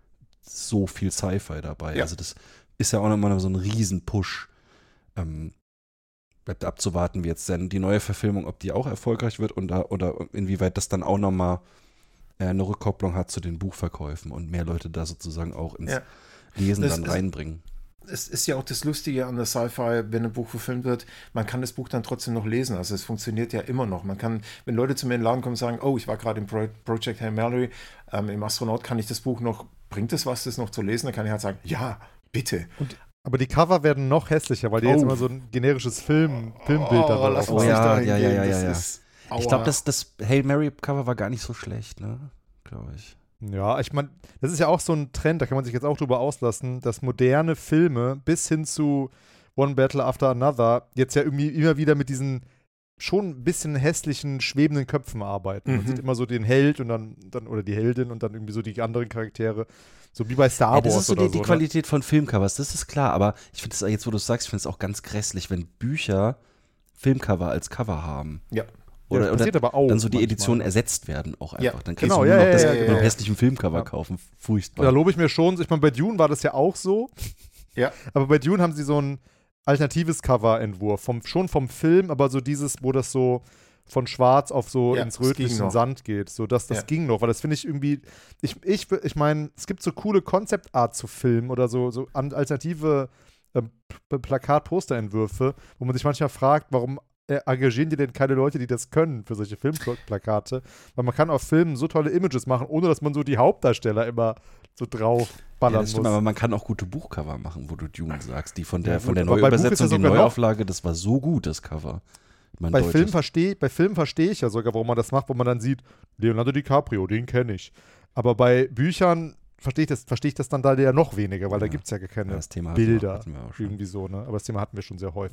so viel Sci-Fi dabei. Ja. Also das ist ja auch nochmal so ein Riesen-Push. Ähm, bleibt abzuwarten, wie jetzt dann die neue Verfilmung, ob die auch erfolgreich wird und da, oder inwieweit das dann auch nochmal äh, eine Rückkopplung hat zu den Buchverkäufen und mehr Leute da sozusagen auch ins Ja. Lesen Das dann ist- reinbringen. Es ist ja auch das Lustige an der Sci-Fi, wenn ein Buch verfilmt wird, man kann das Buch dann trotzdem noch lesen. Also es funktioniert ja immer noch. Man kann, wenn Leute zu mir in den Laden kommen und sagen, oh, ich war gerade im Pro- Project Hail Mary, ähm, im Astronaut, kann ich das Buch noch, bringt es was, das noch zu lesen? Dann kann ich halt sagen, ja, bitte. Aber die Cover werden noch hässlicher, weil die jetzt Oh. immer so ein generisches Film, Filmbild da lass drauf uns Oh nicht ja, dahin ja, ja, gehen. ja, Das ja. ist- Ich aua. glaube, das, das Hail Mary-Cover war gar nicht so schlecht, ne? Glaube ich. Ja, ich meine, das ist ja auch so ein Trend, da kann man sich jetzt auch drüber auslassen, dass moderne Filme bis hin zu One Battle After Another jetzt ja irgendwie immer wieder mit diesen schon ein bisschen hässlichen, schwebenden Köpfen arbeiten. Man Mhm. sieht immer so den Held und dann, dann oder die Heldin und dann irgendwie so die anderen Charaktere. So wie bei Star Ja, das Wars ist so oder die, die so. Ne? Qualität von Filmcovers, das ist klar, aber ich finde es jetzt, wo du es sagst, ich finde es auch ganz grässlich, wenn Bücher Filmcover als Cover haben. Ja. Ja, Oder, das oder passiert aber auch dann so die manchmal. Editionen ersetzt werden auch einfach. Ja, Dann kannst genau, du ja, nur noch ja, das ja, mit ja, einem ja. hässlichen Filmcover Ja. kaufen. Furchtbar. Da lobe ich mir schon. Ich meine, bei Dune war das ja auch so. Ja. Aber bei Dune haben sie so ein alternatives Cover-Entwurf. Vom, schon vom Film, aber so dieses, wo das so von schwarz auf so Ja, ins das ging rötliche noch. Sand geht. So, das, das Ja. ging noch. Weil das finde ich irgendwie, ich, ich, ich meine, es gibt so coole Konzeptart zu Filmen oder so, so an- alternative ähm, P- Plakat-Posterentwürfe, wo man sich manchmal fragt, warum äh, engagieren die denn keine Leute, die das können für solche Filmplakate? Weil man kann auf Filmen so tolle Images machen, ohne dass man so die Hauptdarsteller immer so drauf Ja, ballern das stimmt, muss. aber man kann auch gute Buchcover machen, wo du Dune sagst. Die von der, Ja, von gut, der aber bei Buch ist Neuübersetzung, ja die sogar noch- Neuauflage, das war so gut, das Cover. Mein Bei deutsches. Filmen verstehe bei Filmen versteh ich ja sogar, warum man das macht, wo man dann sieht, Leonardo DiCaprio, den kenne ich. Aber bei Büchern verstehe ich, das, versteh ich das dann da ja noch weniger, weil da Ja. gibt es ja gar Ja, keine das Thema hatten wir- Bilder hatten wir auch schon. irgendwie so. Ne? Aber das Thema hatten wir schon sehr häufig.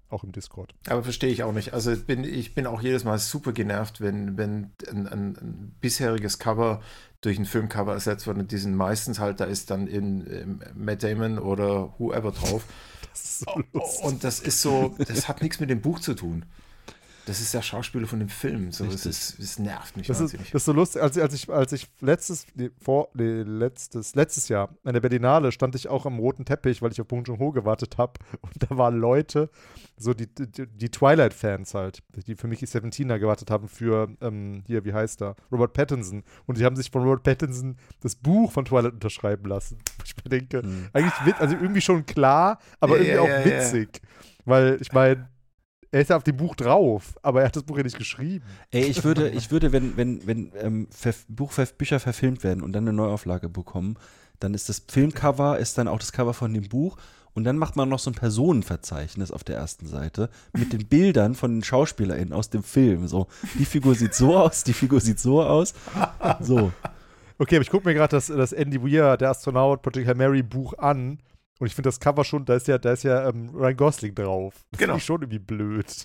auch im Discord. Aber verstehe ich auch nicht. Also bin, ich bin auch jedes Mal super genervt, wenn, wenn ein, ein, ein bisheriges Cover durch ein Filmcover ersetzt wird und die sind meistens halt, da ist dann in, in Matt Damon oder whoever drauf. Das ist so lustig. Und das ist so, das hat nichts mit dem Buch zu tun. Das ist der Schauspieler von dem Film. So, das, ist, das nervt mich Das ist, wahnsinnig. das ist so lustig, als, als, ich, als ich letztes, nee, vor, nee, letztes, letztes Jahr in der Berlinale stand ich auch am roten Teppich, weil ich auf Bong Joon-ho gewartet habe. Und da waren Leute, so die, die, die Twilight-Fans halt, die für Mickey siebzehner gewartet haben für, ähm, hier, wie heißt er, Robert Pattinson. Und die haben sich von Robert Pattinson das Buch von Twilight unterschreiben lassen. Ich mir denke, Mhm. eigentlich, wit- also irgendwie schon klar, aber Ja, irgendwie ja, auch ja, ja. witzig. Weil, ich meine, er ist ja auf dem Buch drauf, aber er hat das Buch ja nicht geschrieben. Ey, ich würde, ich würde, wenn, wenn, wenn ähm, Verf- Buch, Bücher verfilmt werden und dann eine Neuauflage bekommen, dann ist das Filmcover, ist dann auch das Cover von dem Buch und dann macht man noch so ein Personenverzeichnis auf der ersten Seite mit den Bildern von den SchauspielerInnen aus dem Film. So, die Figur sieht so aus, die Figur sieht so aus. So. Okay, aber ich gucke mir gerade das, das Andy Weir, der Astronaut, Project Hail Mary Buch an. Und ich finde das Cover schon, da ist ja, da ist ja ähm, Ryan Gosling drauf. Das Genau. finde ich schon irgendwie blöd.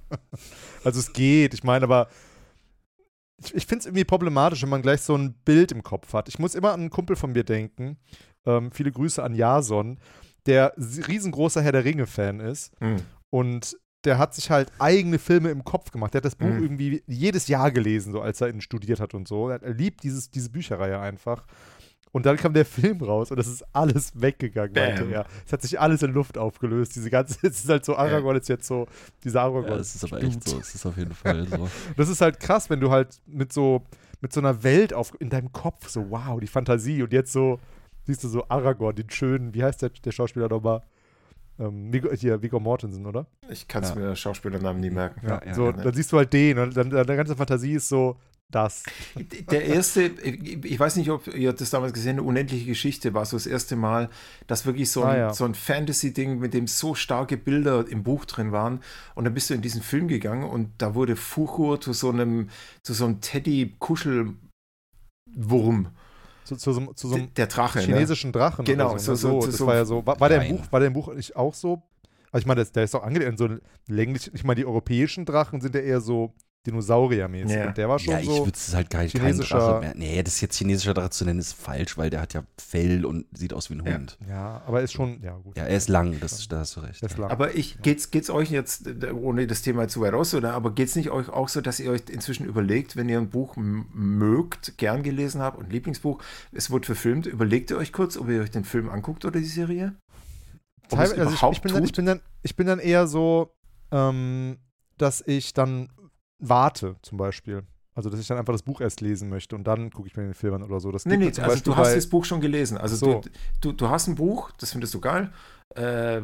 Also es geht, ich meine, aber ich, ich finde es irgendwie problematisch, wenn man gleich so ein Bild im Kopf hat. Ich muss immer an einen Kumpel von mir denken, ähm, viele Grüße an Jason, der s- riesengroßer Herr der Ringe-Fan ist. Hm. Und der hat sich halt eigene Filme im Kopf gemacht. Der hat das Buch Mhm. irgendwie jedes Jahr gelesen, so als er ihn studiert hat und so. Er er liebt dieses, diese Bücherreihe einfach. Und dann kam der Film raus und das ist alles weggegangen, meinte Bam. er. Es hat sich alles in Luft aufgelöst. Diese ganze, es ist halt so, Aragorn ist jetzt so, dieser Aragorn. Ja, das ist aber echt so. Es ist auf jeden Fall so. Das ist halt krass, wenn du halt mit so, mit so einer Welt auf, in deinem Kopf so, wow, die Fantasie. Und jetzt so, siehst du so Aragorn, den schönen, wie heißt der, der Schauspieler nochmal? Ähm, Viggo, hier, Viggo Mortensen, oder? Ich kann es Ja. mir Schauspielernamen nie merken. Ja, ja, so, ja. dann siehst du halt den und dann deine ganze Fantasie ist so, das. Der erste, ich ich weiß nicht, ob ihr das damals gesehen habt, Unendliche Geschichte war so das erste Mal, dass wirklich so ein, Ah, ja. so ein Fantasy-Ding, mit dem so starke Bilder im Buch drin waren. Und dann bist du in diesen Film gegangen und da wurde Fuchur zu so einem, zu so einem Teddy-Kuschelwurm. Zu, zu, so- zu so einem Der Drache. Ne? chinesischen Drachen. Genau, oder so, so- ne? so- so, so- das so war ja so. War, war der im klein. Buch, war der im Buch nicht auch so? Also ich meine, das- der ist doch angelehnt an so länglich. Ich meine, die europäischen Drachen sind ja eher so Dinosauriermäßig. Ja. Und der war schon Ja, ich so. würde es halt gar nicht kein chinesischer- Drache mehr. Nee, das jetzt chinesischer Drache zu nennen, ist falsch, weil der hat ja Fell und sieht aus wie ein Ja. Hund. Ja, aber ist schon. Ja, gut. Ja, er ist lang, das, da hast du recht. Der ist lang. Aber ich, geht's, geht's euch jetzt, äh, ohne das Thema zu weit raus, oder, aber geht's nicht euch auch so, dass ihr euch inzwischen überlegt, wenn ihr ein Buch m- mögt, gern gelesen habt, ein Lieblingsbuch, es wird verfilmt, überlegt ihr euch kurz, ob ihr euch den Film anguckt oder die Serie? Ob es Teilweise, also ich, überhaupt ich, bin dann, ich, tut? bin dann, ich bin dann eher so, ähm, dass ich dann warte, zum Beispiel. Also, dass ich dann einfach das Buch erst lesen möchte und dann gucke ich mir den Film an oder so. Das Nee, geht mir nee, zum also Beispiel du hast bei- das Buch schon gelesen. Also So. du, du, du hast ein Buch, das findest du geil, äh,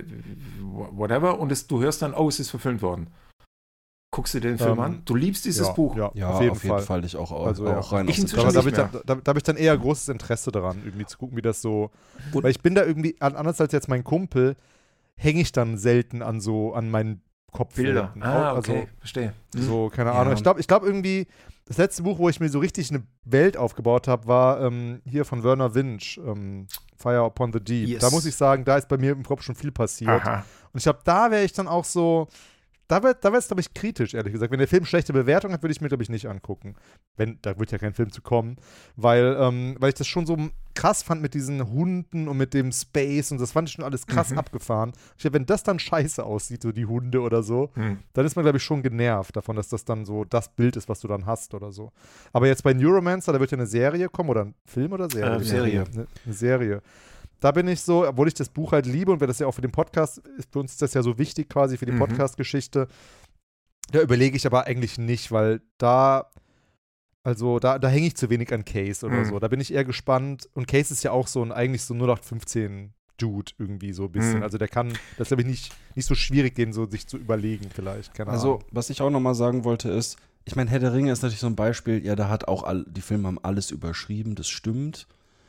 whatever, und es, du hörst dann, oh, es ist verfilmt worden. Guckst du den Film Ähm, an? Du liebst dieses ja, Buch. Ja, Ja, auf jeden Fall. Ich auch, Also, ja. auch rein Ich aus dem inzwischen Da, da, nicht habe ich mehr. dann, da, da habe ich dann eher großes Interesse daran, irgendwie zu gucken, wie das so. Und- Weil ich bin da irgendwie, an- anders als jetzt mein Kumpel, hänge ich dann selten an so, an meinen Bilder. Kopfwelten. Ah, Also, okay, verstehe. Hm. So, keine Ja. Ahnung. Ich glaube ich glaub irgendwie, das letzte Buch, wo ich mir so richtig eine Welt aufgebaut habe, war ähm, hier von Werner Winch, ähm, Fire Upon the Deep. Yes. Da muss ich sagen, da ist bei mir im Kopf schon viel passiert. Aha. Und ich glaube, da wäre ich dann auch so, da wird da es, glaube ich, kritisch, ehrlich gesagt. Wenn der Film schlechte Bewertung hat, würde ich mir, glaube ich, nicht angucken. Wenn, da wird ja kein Film zu kommen. Weil, ähm, weil ich das schon so krass fand mit diesen Hunden und mit dem Space und das fand ich schon alles krass Mhm. abgefahren. Ich glaub, wenn das dann scheiße aussieht, so die Hunde oder so, Hm. dann ist man, glaube ich, schon genervt davon, dass das dann so das Bild ist, was du dann hast oder so. Aber jetzt bei Neuromancer, da wird ja eine Serie kommen oder ein Film oder Serie? Äh, Serie. Eine, eine Serie. Da bin ich so, obwohl ich das Buch halt liebe und wir das ja auch für den Podcast, ist, für uns ist das ja so wichtig quasi für die Mhm. Podcast-Geschichte, da überlege ich aber eigentlich nicht, weil da, also da, da hänge ich zu wenig an Case oder Mhm. so. Da bin ich eher gespannt. Und Case ist ja auch so ein, eigentlich so null acht fünfzehn Dude irgendwie so ein bisschen. Mhm. Also der kann, das ist glaube ich nicht, nicht so schwierig, den so sich zu überlegen vielleicht. Keine Also, Ahnung. was ich auch nochmal sagen wollte, ist, ich meine, Herr der Ringe ist natürlich so ein Beispiel, ja, da hat auch all, die Filme haben alles überschrieben, das stimmt.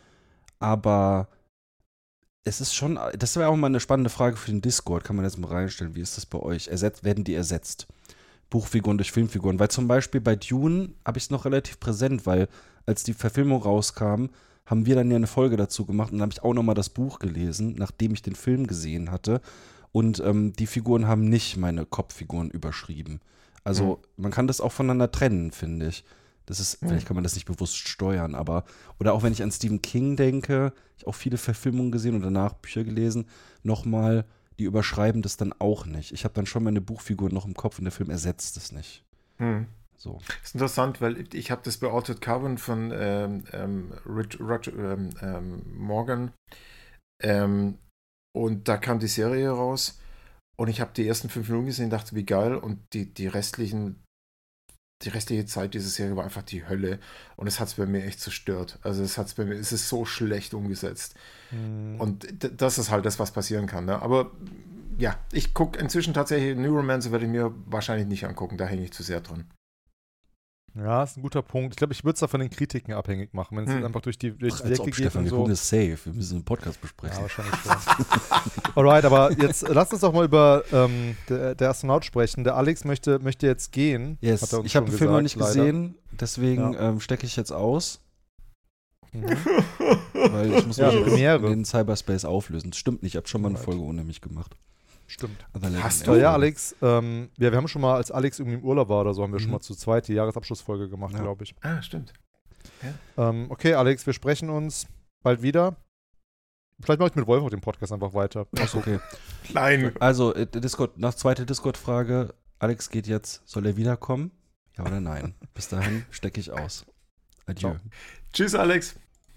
Aber es ist schon, das wäre auch mal eine spannende Frage für den Discord, kann man jetzt mal reinstellen, wie ist das bei euch? Ersetzt, werden die ersetzt? Buchfiguren durch Filmfiguren? Weil zum Beispiel bei Dune habe ich es noch relativ präsent, weil als die Verfilmung rauskam, haben wir dann ja eine Folge dazu gemacht und dann habe ich auch nochmal das Buch gelesen, nachdem ich den Film gesehen hatte. Und ähm, die Figuren haben nicht meine Kopffiguren überschrieben. Also Mhm. man kann das auch voneinander trennen, finde ich. Das ist, Mhm. vielleicht kann man das nicht bewusst steuern, aber, oder auch wenn ich an Stephen King denke, ich habe auch viele Verfilmungen gesehen und danach Bücher gelesen, nochmal, die überschreiben das dann auch nicht. Ich habe dann schon meine Buchfiguren noch im Kopf und der Film ersetzt es nicht. Mhm. So. Das ist interessant, weil ich habe das bei Altered Carbon von ähm, ähm, Rich, Roger, ähm, ähm, Morgan ähm, und da kam die Serie raus und ich habe die ersten fünf Minuten gesehen, dachte, wie geil, und die, die restlichen die restliche Zeit dieser Serie war einfach die Hölle und es hat es bei mir echt zerstört. Also es hat's bei mir, es ist so schlecht umgesetzt. Hm. Und d- das ist halt das, was passieren kann. Ne? Aber ja, ich gucke inzwischen tatsächlich Neuromancer, werde ich mir wahrscheinlich nicht angucken, da hänge ich zu sehr dran. Ja, ist ein guter Punkt. Ich glaube, ich würde es da von den Kritiken abhängig machen, wenn es Hm. einfach durch die, durch Ach, die als Decke ob, geht Stefan, und wir so. gucken das safe. Wir müssen einen Podcast Ja, besprechen. wahrscheinlich schon. Alright, aber jetzt äh, lass uns doch mal über ähm, der, der Astronaut sprechen. Der Alex möchte, möchte jetzt gehen. Yes. Hat er uns Ich habe den schon Film noch gesagt, nicht leider. gesehen, deswegen Ja. ähm, stecke ich jetzt aus, Mhm. weil ich muss Ja, mich jetzt Premiere. in den Cyberspace auflösen. Das stimmt nicht, ich habe schon mal eine Alright. Folge ohne mich gemacht. Stimmt. Aber leider Hast eine Ja, ja, Folge. Alex, ähm, ja, wir haben schon mal, als Alex irgendwie im Urlaub war oder so, haben wir schon Mhm. mal zu zweit die Jahresabschlussfolge gemacht, Ja. glaube ich. Ah, stimmt. Ähm, okay, Alex, wir sprechen uns bald wieder. Vielleicht mache ich mit Wolf auch den Podcast einfach weiter. Ach, okay. Nein. Also, äh, Discord, nach zweite Discord-Frage. Alex geht jetzt, soll er wiederkommen? Ja oder nein? Bis dahin stecke ich aus. Adieu. Ciao. Tschüss, Alex.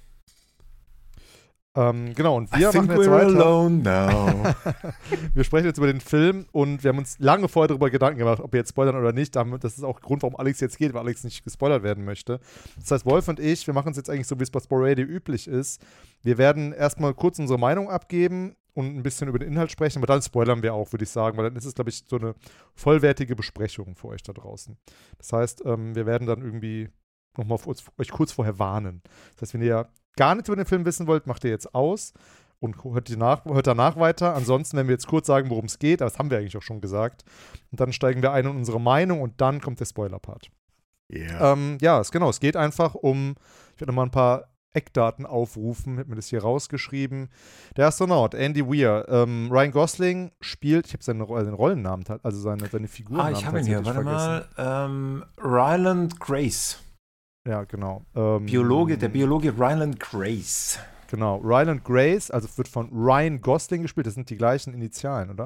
Ähm, genau, und I wir think machen jetzt we're weiter. alone now. Wir sprechen jetzt über den Film und wir haben uns lange vorher darüber Gedanken gemacht, ob wir jetzt spoilern oder nicht. Das ist auch der Grund, warum Alex jetzt geht, weil Alex nicht gespoilert werden möchte. Das heißt, Wolf und ich, wir machen es jetzt eigentlich so, wie es bei Spoil Radio üblich ist. Wir werden erstmal kurz unsere Meinung abgeben und ein bisschen über den Inhalt sprechen, aber dann spoilern wir auch, würde ich sagen, weil dann ist es, glaube ich, so eine vollwertige Besprechung für euch da draußen. Das heißt, ähm, wir werden dann irgendwie nochmal euch kurz vorher warnen. Das heißt, wenn ihr gar nichts über den Film wissen wollt, macht ihr jetzt aus und hört, die nach, hört danach weiter. Ansonsten werden wir jetzt kurz sagen, worum es geht, aber das haben wir eigentlich auch schon gesagt. Und dann steigen wir ein in unsere Meinung und dann kommt der Spoiler-Part. Ja. Ähm, ja, es, genau, es geht einfach um, ich werde nochmal ein paar Eckdaten aufrufen, habe mir das hier rausgeschrieben. Der Astronaut, Andy Weir, ähm, Ryan Gosling spielt, ich habe seinen, seinen Rollennamen, also seine, seine Figur. Ah, ich habe ihn hier. Warte mal. Ähm, Ryland Grace. Ja, genau. Ähm, Biologe, der Biologe Ryland Grace. Genau, Ryland Grace, also wird von Ryan Gosling gespielt, das sind die gleichen Initialen, oder?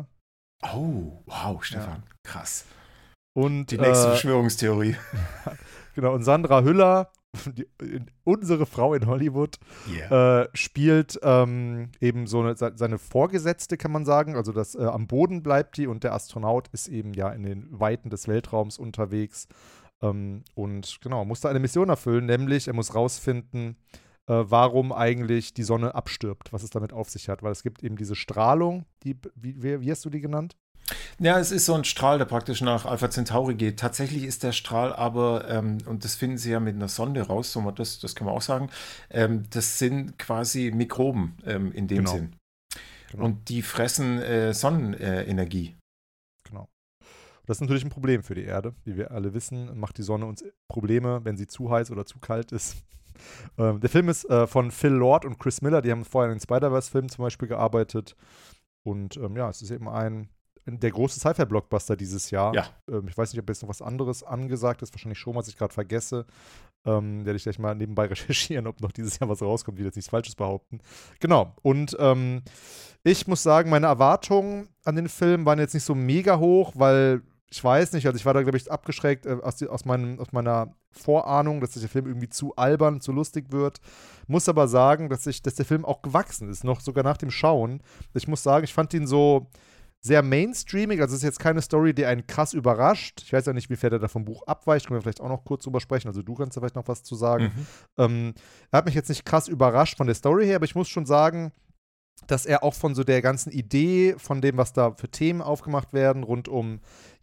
Oh, wow, Stefan. Krass. Und, Die nächste äh, Verschwörungstheorie. genau, und Sandra Hüller, die, unsere Frau in Hollywood, Yeah. äh, spielt ähm, eben so eine, seine Vorgesetzte, kann man sagen. Also das, äh, am Boden bleibt die und der Astronaut ist eben ja in den Weiten des Weltraums unterwegs. Ähm, und genau, muss da eine Mission erfüllen, nämlich er muss rausfinden, äh, warum eigentlich die Sonne abstirbt, was es damit auf sich hat. Weil es gibt eben diese Strahlung, die, wie, wie, wie hast du die genannt? Ja, es ist so ein Strahl, der praktisch nach Alpha Centauri geht. Tatsächlich ist der Strahl aber, ähm, und das finden sie ja mit einer Sonde raus, so, das, das kann man auch sagen, ähm, das sind quasi Mikroben ähm, in dem Genau. Sinn. Genau. Und die fressen äh, Sonnenenergie. Genau. Das ist natürlich ein Problem für die Erde. Wie wir alle wissen, macht die Sonne uns Probleme, wenn sie zu heiß oder zu kalt ist. ähm, der Film ist äh, von Phil Lord und Chris Miller, die haben vorher in den Spider-Verse-Filmen zum Beispiel gearbeitet. Und ähm, ja, es ist eben ein, der große Sci-Fi-Blockbuster dieses Jahr. Ja. Ähm, ich weiß nicht, ob jetzt noch was anderes angesagt ist, wahrscheinlich schon, was ich gerade vergesse. Ähm, werde ich gleich mal nebenbei recherchieren, ob noch dieses Jahr was rauskommt, will jetzt nichts Falsches behaupten. Genau. Und ähm, ich muss sagen, meine Erwartungen an den Film waren jetzt nicht so mega hoch, weil ich weiß nicht, also ich war da, glaube ich, abgeschreckt äh, aus, die, aus, meinem, aus meiner Vorahnung, dass sich der Film irgendwie zu albern, zu lustig wird. Muss aber sagen, dass, ich, dass der Film auch gewachsen ist, noch sogar nach dem Schauen. Ich muss sagen, ich fand ihn so sehr mainstreamig, also es ist jetzt keine Story, die einen krass überrascht. Ich weiß ja nicht, wie viel der da vom Buch abweicht, können wir vielleicht auch noch kurz drüber sprechen, also du kannst da vielleicht noch was zu sagen. Mhm. Ähm, er hat mich jetzt nicht krass überrascht von der Story her, aber ich muss schon sagen, dass er auch von so der ganzen Idee, von dem, was da für Themen aufgemacht werden, rund um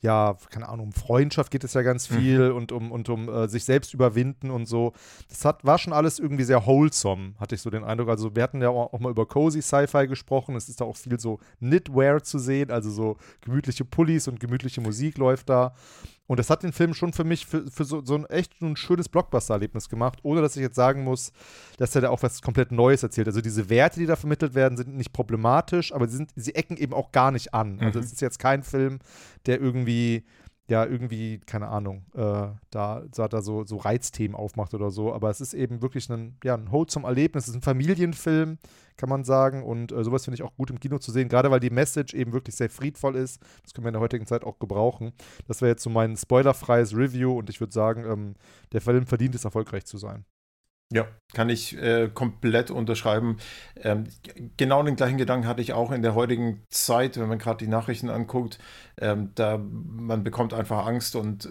ja, keine Ahnung, um Freundschaft geht es ja ganz viel mhm. und um, und um äh, sich selbst überwinden und so. Das hat, war schon alles irgendwie sehr wholesome, hatte ich so den Eindruck. Also wir hatten ja auch, auch mal über cozy Sci-Fi gesprochen. Es ist da auch viel so Knitwear zu sehen, also so gemütliche Pullis und gemütliche Musik läuft da. Und das hat den Film schon für mich für, für so, so ein echt ein schönes Blockbuster-Erlebnis gemacht, ohne dass ich jetzt sagen muss, dass er da auch was komplett Neues erzählt. Also diese Werte, die da vermittelt werden, sind nicht problematisch, aber sie, sind, sie ecken eben auch gar nicht an. Also es ist jetzt kein Film, der irgendwie, ja, irgendwie, keine Ahnung, äh, da, da so, so Reizthemen aufmacht oder so. Aber es ist eben wirklich ein, ja, ein wholesome Erlebnis. Es ist ein Familienfilm, kann man sagen. Und äh, sowas finde ich auch gut im Kino zu sehen, gerade weil die Message eben wirklich sehr friedvoll ist. Das können wir in der heutigen Zeit auch gebrauchen. Das wäre jetzt so mein spoilerfreies Review und ich würde sagen, ähm, der Film verdient es, erfolgreich zu sein. Ja, kann ich äh, komplett unterschreiben. Ähm, genau den gleichen Gedanken hatte ich auch in der heutigen Zeit, wenn man gerade die Nachrichten anguckt. Ähm, da man bekommt einfach Angst und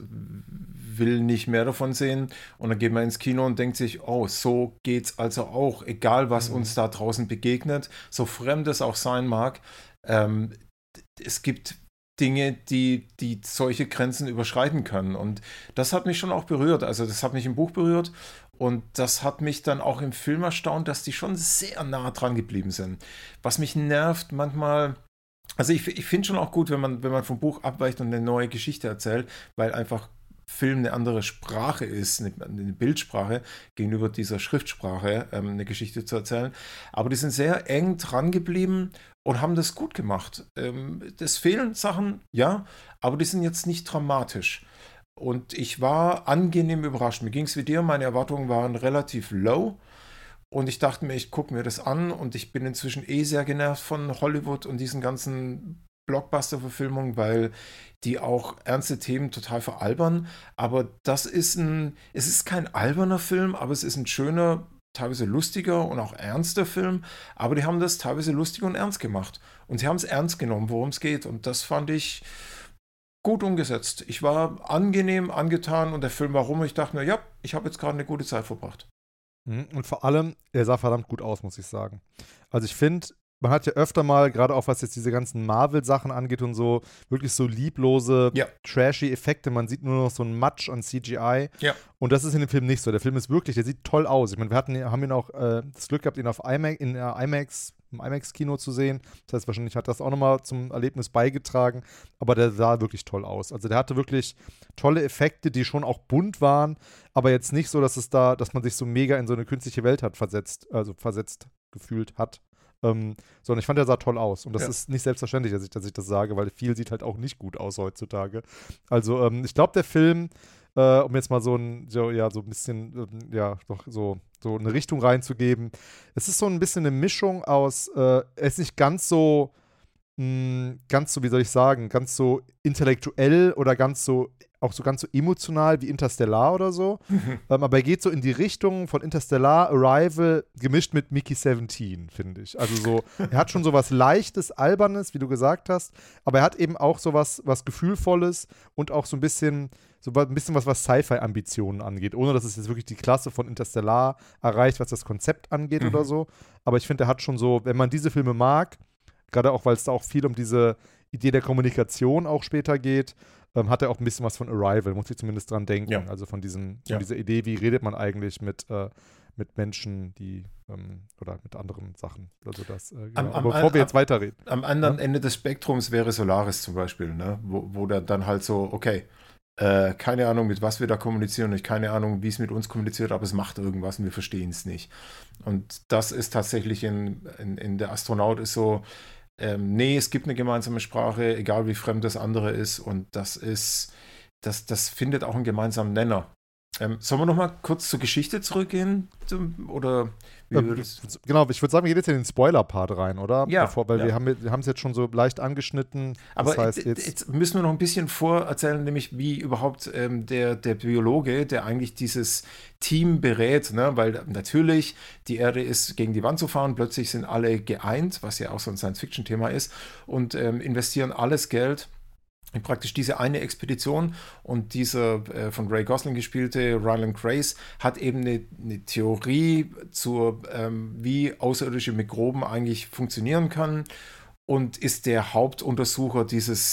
will nicht mehr davon sehen. Und dann geht man ins Kino und denkt sich, oh, so geht's also auch, egal was mhm. uns da draußen begegnet, so fremd es auch sein mag. Ähm, es gibt Dinge, die, die solche Grenzen überschreiten können. Und das hat mich schon auch berührt. Also das hat mich im Buch berührt. Und das hat mich dann auch im Film erstaunt, dass die schon sehr nah dran geblieben sind. Was mich nervt manchmal, also ich, ich finde schon auch gut, wenn man, wenn man vom Buch abweicht und eine neue Geschichte erzählt, weil einfach Film eine andere Sprache ist, eine, eine Bildsprache gegenüber dieser Schriftsprache, ähm, eine Geschichte zu erzählen. Aber die sind sehr eng dran geblieben und haben das gut gemacht. Ähm, das fehlen Sachen, ja, aber die sind jetzt nicht dramatisch. Und ich war angenehm überrascht. Mir ging es wie dir, meine Erwartungen waren relativ low. Und ich dachte mir, ich gucke mir das an und ich bin inzwischen eh sehr genervt von Hollywood und diesen ganzen Blockbuster-Verfilmungen, weil die auch ernste Themen total veralbern. Aber das ist ein, es ist kein alberner Film, aber es ist ein schöner, teilweise lustiger und auch ernster Film. Aber die haben das teilweise lustig und ernst gemacht. Und sie haben es ernst genommen, worum es geht. Und das fand ich gut umgesetzt. Ich war angenehm angetan und der Film war rum und ich dachte mir, ja, ich habe jetzt gerade eine gute Zeit verbracht. Und vor allem, er sah verdammt gut aus, muss ich sagen. Also ich finde, man hat ja öfter mal, gerade auch was jetzt diese ganzen Marvel-Sachen angeht und so, wirklich so lieblose, ja. trashy Effekte. Man sieht nur noch so einen Matsch an C G I. Ja. Und das ist in dem Film nicht so. Der Film ist wirklich, der sieht toll aus. Ich meine, wir hatten, haben ihn auch äh, das Glück gehabt, ihn auf IMAX, in äh, IMAX, im IMAX-Kino zu sehen. Das heißt, wahrscheinlich hat das auch nochmal zum Erlebnis beigetragen. Aber der sah wirklich toll aus. Also der hatte wirklich tolle Effekte, die schon auch bunt waren, aber jetzt nicht so, dass es da, dass man sich so mega in so eine künstliche Welt hat versetzt, also versetzt gefühlt hat. Ähm, sondern ich fand, der sah toll aus. Und das ja. ist nicht selbstverständlich, dass ich, dass ich das sage, weil viel sieht halt auch nicht gut aus heutzutage. Also ähm, ich glaube, der Film, äh, um jetzt mal so ein, so, ja, so ein bisschen, ähm, ja, doch so, so eine Richtung reinzugeben, es ist so ein bisschen eine Mischung aus, äh, er ist nicht ganz so, mh, ganz so, wie soll ich sagen, ganz so intellektuell oder ganz so, auch so ganz so emotional wie Interstellar oder so. Mhm. Ähm, aber er geht so in die Richtung von Interstellar, Arrival, gemischt mit Mickey siebzehn, finde ich. Also so, er hat schon so was Leichtes, Albernes, wie du gesagt hast, aber er hat eben auch so was, was Gefühlvolles und auch so ein bisschen, so ein bisschen was, was Sci-Fi-Ambitionen angeht, ohne dass es jetzt wirklich die Klasse von Interstellar erreicht, was das Konzept angeht mhm. oder so. Aber ich finde, er hat schon so, wenn man diese Filme mag, gerade auch, weil es da auch viel um diese Idee der Kommunikation auch später geht, ähm, hat er auch ein bisschen was von Arrival, muss ich zumindest dran denken. Ja. Also von, diesem, von ja. dieser Idee, wie redet man eigentlich mit, äh, mit Menschen, die ähm, oder mit anderen Sachen. Also das, äh, genau. am, am, Aber bevor wir am, jetzt weiterreden. Am anderen ja? Ende des Spektrums wäre Solaris zum Beispiel, ne? wo, wo da dann halt so, okay, äh, keine Ahnung, mit was wir da kommunizieren, ich keine Ahnung, wie es mit uns kommuniziert, aber es macht irgendwas und wir verstehen es nicht. Und das ist tatsächlich in, in, in der Astronaut ist so, Ähm, nee, es gibt eine gemeinsame Sprache, egal wie fremd das andere ist, und das ist, das, das findet auch einen gemeinsamen Nenner. Ähm, sollen wir noch mal kurz zur Geschichte zurückgehen? Oder wie ähm, würdest Genau, ich würde sagen, wir gehen jetzt in den Spoiler-Part rein, oder? Ja. Bevor, weil ja. wir haben wir haben es jetzt schon so leicht angeschnitten. Aber das heißt, jetzt, jetzt, jetzt müssen wir noch ein bisschen vorerzählen, nämlich wie überhaupt ähm, der, der Biologe, der eigentlich dieses Team berät, ne? Weil natürlich die Erde ist gegen die Wand zu fahren, plötzlich sind alle geeint, was ja auch so ein Science-Fiction-Thema ist, und ähm, investieren alles Geld praktisch diese eine Expedition, und dieser äh, von Ray Gosling gespielte Ryland Grace hat eben eine, eine Theorie zur, ähm, wie außerirdische Mikroben eigentlich funktionieren können, und ist der Hauptuntersucher dieses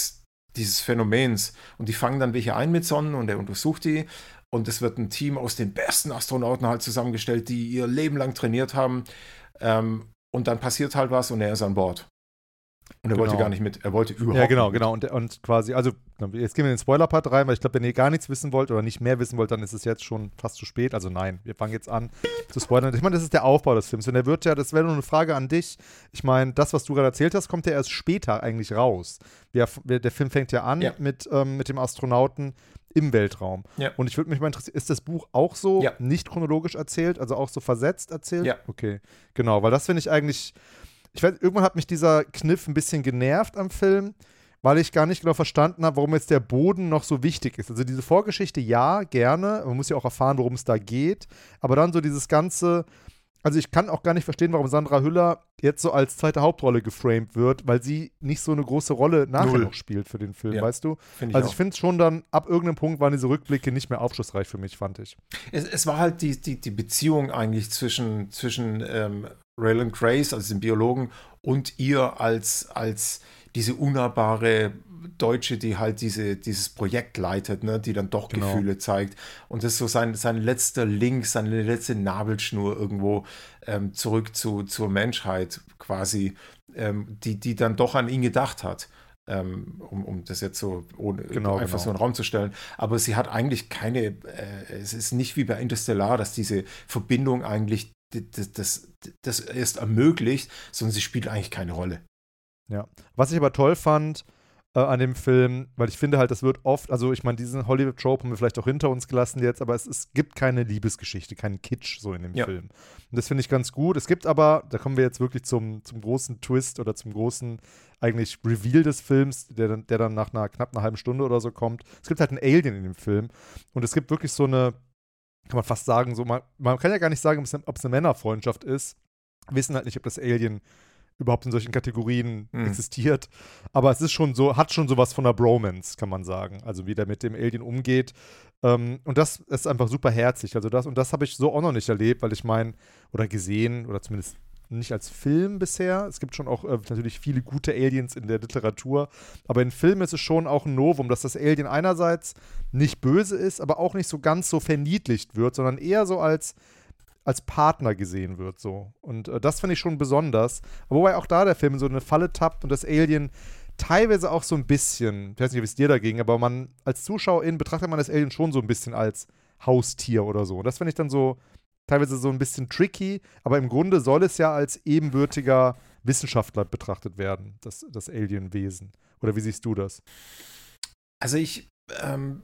dieses Phänomens. Und die fangen dann welche ein mit Sonnen und er untersucht die. Und es wird ein Team aus den besten Astronauten halt zusammengestellt, die ihr Leben lang trainiert haben. Ähm, und dann passiert halt was und er ist an Bord. Und er Genau. wollte gar nicht mit, er wollte überhaupt Ja, genau, nicht mit. genau. Und, und quasi, also jetzt gehen wir in den Spoiler-Part rein, weil ich glaube, wenn ihr gar nichts wissen wollt oder nicht mehr wissen wollt, dann ist es jetzt schon fast zu spät. Also nein, wir fangen jetzt an zu spoilern. Ich meine, das ist der Aufbau des Films und der wird ja, das wäre nur eine Frage an dich. Ich meine, das, was du gerade erzählt hast, kommt ja erst später eigentlich raus. Wir, der Film fängt ja an Ja. mit, ähm, mit dem Astronauten im Weltraum. Ja. Und ich würde mich mal interessieren, ist das Buch auch so Ja. nicht chronologisch erzählt, also auch so versetzt erzählt? Ja. Okay, genau, weil das finde ich eigentlich, ich weiß, irgendwann hat mich dieser Kniff ein bisschen genervt am Film, weil ich gar nicht genau verstanden habe, warum jetzt der Boden noch so wichtig ist. Also diese Vorgeschichte, ja, gerne, man muss ja auch erfahren, worum es da geht, aber dann so dieses ganze, also ich kann auch gar nicht verstehen, warum Sandra Hüller jetzt so als zweite Hauptrolle geframed wird, weil sie nicht so eine große Rolle nachher Null. noch spielt für den Film, Ja, weißt du? Finde ich Also auch. ich finde schon dann, ab irgendeinem Punkt waren diese Rückblicke nicht mehr aufschlussreich für mich, fand ich. Es, es war halt die, die, die Beziehung eigentlich zwischen, zwischen ähm, Raylan Grace, also dem Biologen, und ihr als, als diese unnahbare Deutsche, die halt diese, dieses Projekt leitet, ne, die dann doch Genau. Gefühle zeigt. Und das ist so sein, sein letzter Link, seine letzte Nabelschnur irgendwo ähm, zurück zu, zur Menschheit quasi, ähm, die, die dann doch an ihn gedacht hat. Ähm, um, um das jetzt so ohne Genau, einfach genau. so in den Raum zu stellen. Aber sie hat eigentlich keine, äh, es ist nicht wie bei Interstellar, dass diese Verbindung eigentlich das, das, das erst ermöglicht, sondern sie spielt eigentlich keine Rolle. Ja. Was ich aber toll fand äh, an dem Film, weil ich finde halt, das wird oft, also ich meine, diesen Hollywood-Trope haben wir vielleicht auch hinter uns gelassen jetzt, aber es, es gibt keine Liebesgeschichte, keinen Kitsch so in dem Ja. Film. Und das finde ich ganz gut. Es gibt aber, da kommen wir jetzt wirklich zum, zum großen Twist oder zum großen eigentlich Reveal des Films, der dann, der dann nach einer knapp einer halben Stunde oder so kommt. Es gibt halt einen Alien in dem Film und es gibt wirklich so eine, kann man fast sagen, so man, man kann ja gar nicht sagen, ob es eine, ob es eine Männerfreundschaft ist. Wir wissen halt nicht, ob das Alien überhaupt in solchen Kategorien Hm. existiert. Aber es ist schon so, hat schon sowas von einer Bromance, kann man sagen. Also wie der mit dem Alien umgeht. Ähm, und das ist einfach super herzlich. Also das, und das habe ich so auch noch nicht erlebt, weil ich meine, oder gesehen, oder zumindest nicht als Film bisher. Es gibt schon auch äh, natürlich viele gute Aliens in der Literatur. Aber in Filmen ist es schon auch ein Novum, dass das Alien einerseits nicht böse ist, aber auch nicht so ganz so verniedlicht wird, sondern eher so als als Partner gesehen wird, so. Und äh, das finde ich schon besonders. Wobei auch da der Film in so eine Falle tappt und das Alien teilweise auch so ein bisschen, ich weiß nicht, wie es dir da ging, aber man als Zuschauerin betrachtet man das Alien schon so ein bisschen als Haustier oder so. Und das finde ich dann so teilweise so ein bisschen tricky, aber im Grunde soll es ja als ebenbürtiger Wissenschaftler betrachtet werden, das, das Alienwesen. Oder wie siehst du das? Also ich, ähm,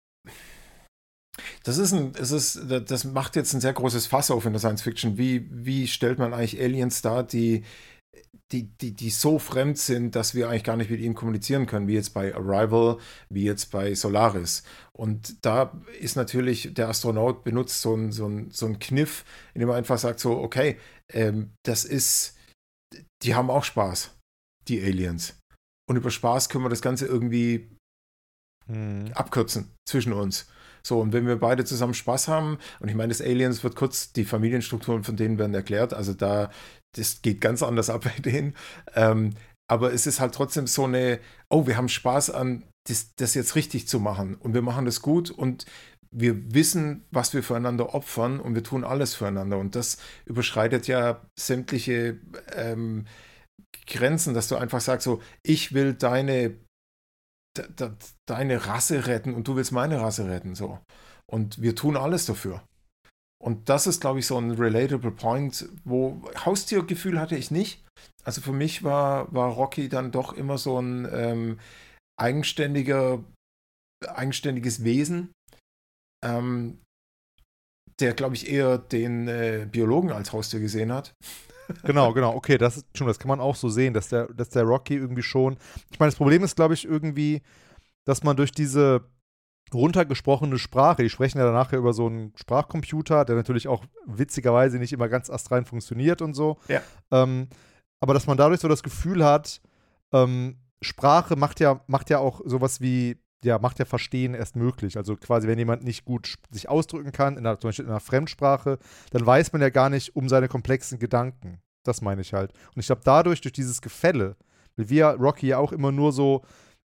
das ist ein, es ist, das macht jetzt ein sehr großes Fass auf in der Science Fiction. Wie, wie stellt man eigentlich Aliens dar, die, die, die, die so fremd sind, dass wir eigentlich gar nicht mit ihnen kommunizieren können, wie jetzt bei Arrival, wie jetzt bei Solaris. Und da ist natürlich, der Astronaut benutzt so einen so ein, so ein Kniff, indem er einfach sagt so, okay, ähm, das ist, die haben auch Spaß, die Aliens. Und über Spaß können wir das Ganze irgendwie Hm. abkürzen zwischen uns. So, und wenn wir beide zusammen Spaß haben, und ich meine, das Aliens wird kurz, die Familienstrukturen von denen werden erklärt, also da, das geht ganz anders ab bei denen. Ähm, aber es ist halt trotzdem so eine, oh, wir haben Spaß an, das, das jetzt richtig zu machen. Und wir machen das gut und wir wissen, was wir füreinander opfern und wir tun alles füreinander. Und das überschreitet ja sämtliche ähm, Grenzen, dass du einfach sagst, so, ich will deine De, de, deine Rasse retten und du willst meine Rasse retten, so. Und wir tun alles dafür. Und das ist, glaube ich, so ein relatable Point, wo Haustiergefühl hatte ich nicht. Also für mich war, war Rocky dann doch immer so ein ähm, eigenständiger, eigenständiges Wesen, ähm, der, glaube ich, eher den äh, Biologen als Haustier gesehen hat. Genau, genau. Okay, das ist schon, das kann man auch so sehen, dass der, dass der Rocky irgendwie schon. Ich meine, das Problem ist, glaube ich, irgendwie, dass man durch diese runtergesprochene Sprache, die sprechen ja danach ja über so einen Sprachcomputer, der natürlich auch witzigerweise nicht immer ganz astrein funktioniert und so. Ja. Ähm, aber dass man dadurch so das Gefühl hat, ähm, Sprache macht ja, macht ja auch sowas wie, ja, macht ja Verstehen erst möglich. Also quasi, wenn jemand nicht gut sich ausdrücken kann, in einer, zum Beispiel in einer Fremdsprache, dann weiß man ja gar nicht um seine komplexen Gedanken. Das meine ich halt. Und ich glaube, dadurch, durch dieses Gefälle, weil wir Rocky ja auch immer nur so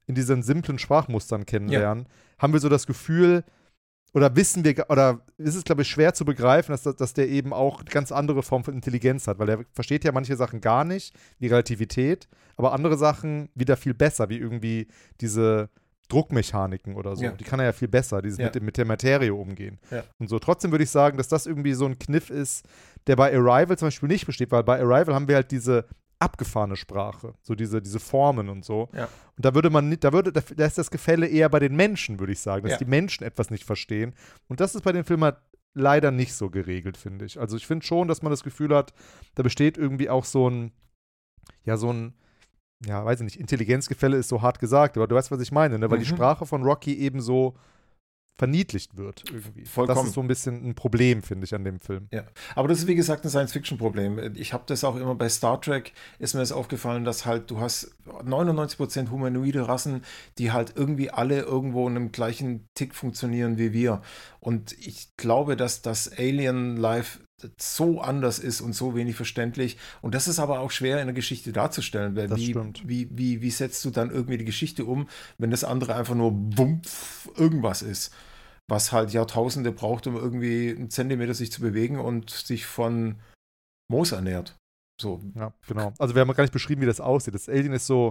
in diesen simplen Sprachmustern kennenlernen, ja. haben wir so das Gefühl, oder wissen wir, oder ist es, glaube ich, schwer zu begreifen, dass, dass der eben auch eine ganz andere Form von Intelligenz hat, weil er versteht ja manche Sachen gar nicht, wie Relativität, aber andere Sachen wieder viel besser, wie irgendwie diese Druckmechaniken oder so. Ja. Die kann er ja viel besser, dieses ja. mit, mit der Materie umgehen. Ja. Und so. Trotzdem würde ich sagen, dass das irgendwie so ein Kniff ist, der bei Arrival zum Beispiel nicht besteht, weil bei Arrival haben wir halt diese abgefahrene Sprache, so diese, diese Formen und so. Ja. Und da würde man nicht, da würde, da ist das Gefälle eher bei den Menschen, würde ich sagen, dass ja. die Menschen etwas nicht verstehen. Und das ist bei den Filmen halt leider nicht so geregelt, finde ich. Also ich finde schon, dass man das Gefühl hat, da besteht irgendwie auch so ein, ja, so ein ja, weiß ich nicht, Intelligenzgefälle ist so hart gesagt, aber du weißt, was ich meine, ne? Weil mhm. die Sprache von Rocky eben so verniedlicht wird irgendwie. Vollkommen. Das ist so ein bisschen ein Problem, finde ich, an dem Film. Ja, aber das ist, wie gesagt, ein Science-Fiction-Problem. Ich habe das auch immer bei Star Trek, ist mir das aufgefallen, dass halt, du hast neunundneunzig Prozent humanoide Rassen, die halt irgendwie alle irgendwo in einem gleichen Tick funktionieren wie wir. Und ich glaube, dass das Alien-Life so anders ist und so wenig verständlich. Und das ist aber auch schwer in der Geschichte darzustellen, weil das wie, stimmt. Wie, wie, wie setzt du dann irgendwie die Geschichte um, wenn das andere einfach nur wumpf irgendwas ist, was halt Jahrtausende braucht, um irgendwie einen Zentimeter sich zu bewegen und sich von Moos ernährt. So. Ja, genau. Also wir haben gar nicht beschrieben, wie das aussieht. Das Alien ist so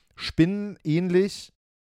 spinnenähnlich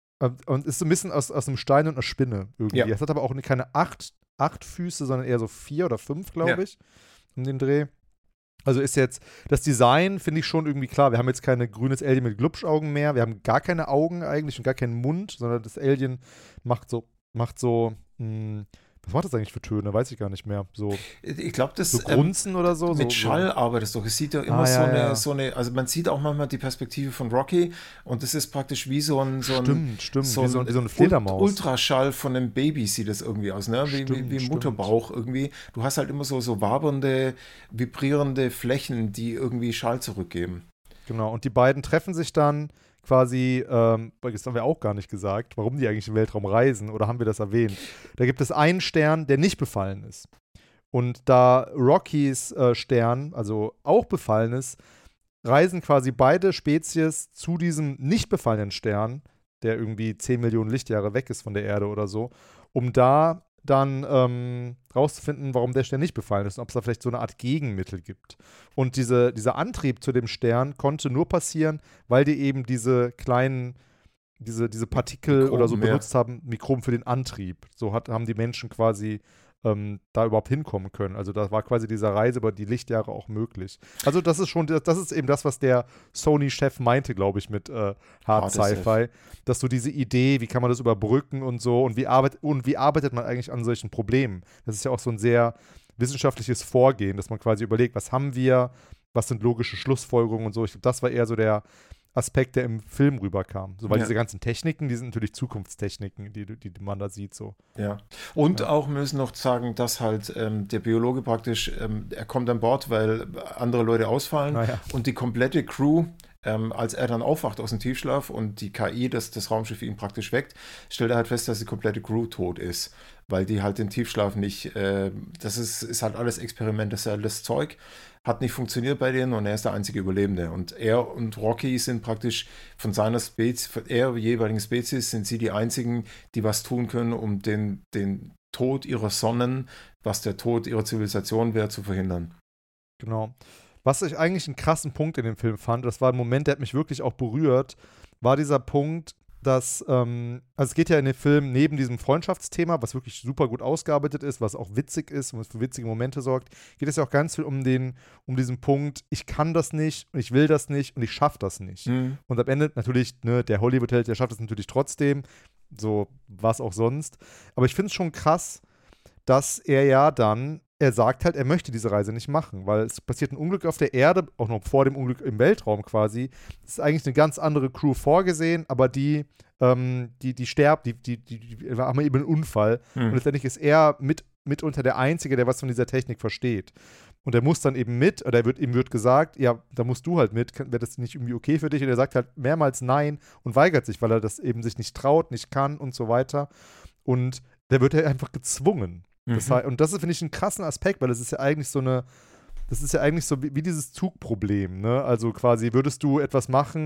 und ist so ein bisschen aus, aus einem Stein und einer Spinne irgendwie. Ja. Es hat aber auch keine acht acht Füße, sondern eher so vier oder fünf, glaube ja. ich, um den Dreh. Also ist jetzt, das Design finde ich schon irgendwie klar. Wir haben jetzt keine grünes Alien mit Glubschaugen mehr. Wir haben gar keine Augen eigentlich und gar keinen Mund, sondern das Alien macht so, macht so, mh, was macht das eigentlich für Töne? Weiß ich gar nicht mehr. So, ich glaube, das so Grunzen ähm, oder so. Mit so, Schall so. arbeitet doch. Es sieht ja immer ah, so, ja, eine, ja. so eine, also man sieht auch manchmal die Perspektive von Rocky und das ist praktisch wie so ein, so ein, stimmt, stimmt. So, wie so, wie so eine Fledermaus. Ultraschall von einem Baby sieht das irgendwie aus, ne? Wie, stimmt, wie, wie Mutterbauch irgendwie. Du hast halt immer so, so wabernde, vibrierende Flächen, die irgendwie Schall zurückgeben. Genau, und die beiden treffen sich dann quasi, ähm, das haben wir auch gar nicht gesagt, warum die eigentlich im Weltraum reisen, oder haben wir das erwähnt? Da gibt es einen Stern, der nicht befallen ist. Und da Rockys äh, Stern, also auch befallen ist, reisen quasi beide Spezies zu diesem nicht befallenen Stern, der irgendwie zehn Millionen Lichtjahre weg ist von der Erde oder so, um da dann ähm, rauszufinden, warum der Stern nicht befallen ist und ob es da vielleicht so eine Art Gegenmittel gibt. Und diese, dieser Antrieb zu dem Stern konnte nur passieren, weil die eben diese kleinen, diese, diese Partikel Mikroben, oder so benutzt ja. haben, Mikroben für den Antrieb. So hat, haben die Menschen quasi ähm, da überhaupt hinkommen können. Also da war quasi diese Reise über die Lichtjahre auch möglich. Also das ist schon, das ist eben das, was der Sony-Chef meinte, glaube ich, mit äh, Hard Sci-Fi, dass so diese Idee, wie kann man das überbrücken und so und wie, arbeit, und wie arbeitet man eigentlich an solchen Problemen? Das ist ja auch so ein sehr wissenschaftliches Vorgehen, dass man quasi überlegt, was haben wir, was sind logische Schlussfolgerungen und so. Ich glaube, das war eher so der Aspekt, der im Film rüberkam. So, weil ja. diese ganzen Techniken, die sind natürlich Zukunftstechniken, die, die, die man da sieht. So. Ja. Und ja. auch müssen noch sagen, dass halt ähm, der Biologe praktisch, ähm, er kommt an Bord, weil andere Leute ausfallen ja. und die komplette Crew, ähm, als er dann aufwacht aus dem Tiefschlaf und die K I, das, das Raumschiff ihn praktisch weckt, stellt er halt fest, dass die komplette Crew tot ist, weil die halt den Tiefschlaf nicht, äh, das ist, ist halt alles Experiment, das ist alles Zeug. Hat nicht funktioniert bei denen und er ist der einzige Überlebende. Und er und Rocky sind praktisch von seiner Spezies, von der jeweiligen Spezies, sind sie die einzigen, die was tun können, um den, den Tod ihrer Sonnen, was der Tod ihrer Zivilisation wäre, zu verhindern. Genau. Was ich eigentlich einen krassen Punkt in dem Film fand, das war ein Moment, der hat mich wirklich auch berührt, war dieser Punkt, dass, ähm, also es geht ja in dem Film neben diesem Freundschaftsthema, was wirklich super gut ausgearbeitet ist, was auch witzig ist und was für witzige Momente sorgt, geht es ja auch ganz viel um den, um diesen Punkt, ich kann das nicht und ich will das nicht und ich schaffe das nicht. Mhm. Und am Ende natürlich, ne, der Hollywood-Held, der schafft es natürlich trotzdem, so was auch sonst. Aber ich finde es schon krass, dass er ja dann, er sagt halt, er möchte diese Reise nicht machen, weil es passiert ein Unglück auf der Erde, auch noch vor dem Unglück im Weltraum quasi. Es ist eigentlich eine ganz andere Crew vorgesehen, aber die, ähm, die, die sterbt, die, die, die, die haben eben einen Unfall. Hm. Und letztendlich ist er mit, mitunter der Einzige, der was von dieser Technik versteht. Und er muss dann eben mit, oder er wird, ihm wird gesagt, ja, da musst du halt mit, wäre das nicht irgendwie okay für dich? Und er sagt halt mehrmals nein und weigert sich, weil er das eben sich nicht traut, nicht kann und so weiter. Und der wird ja einfach gezwungen. Das heißt, und das ist, finde ich, einen krassen Aspekt, weil das ist ja eigentlich so eine, das ist ja eigentlich so wie, wie dieses Zugproblem, ne? Also quasi würdest du etwas machen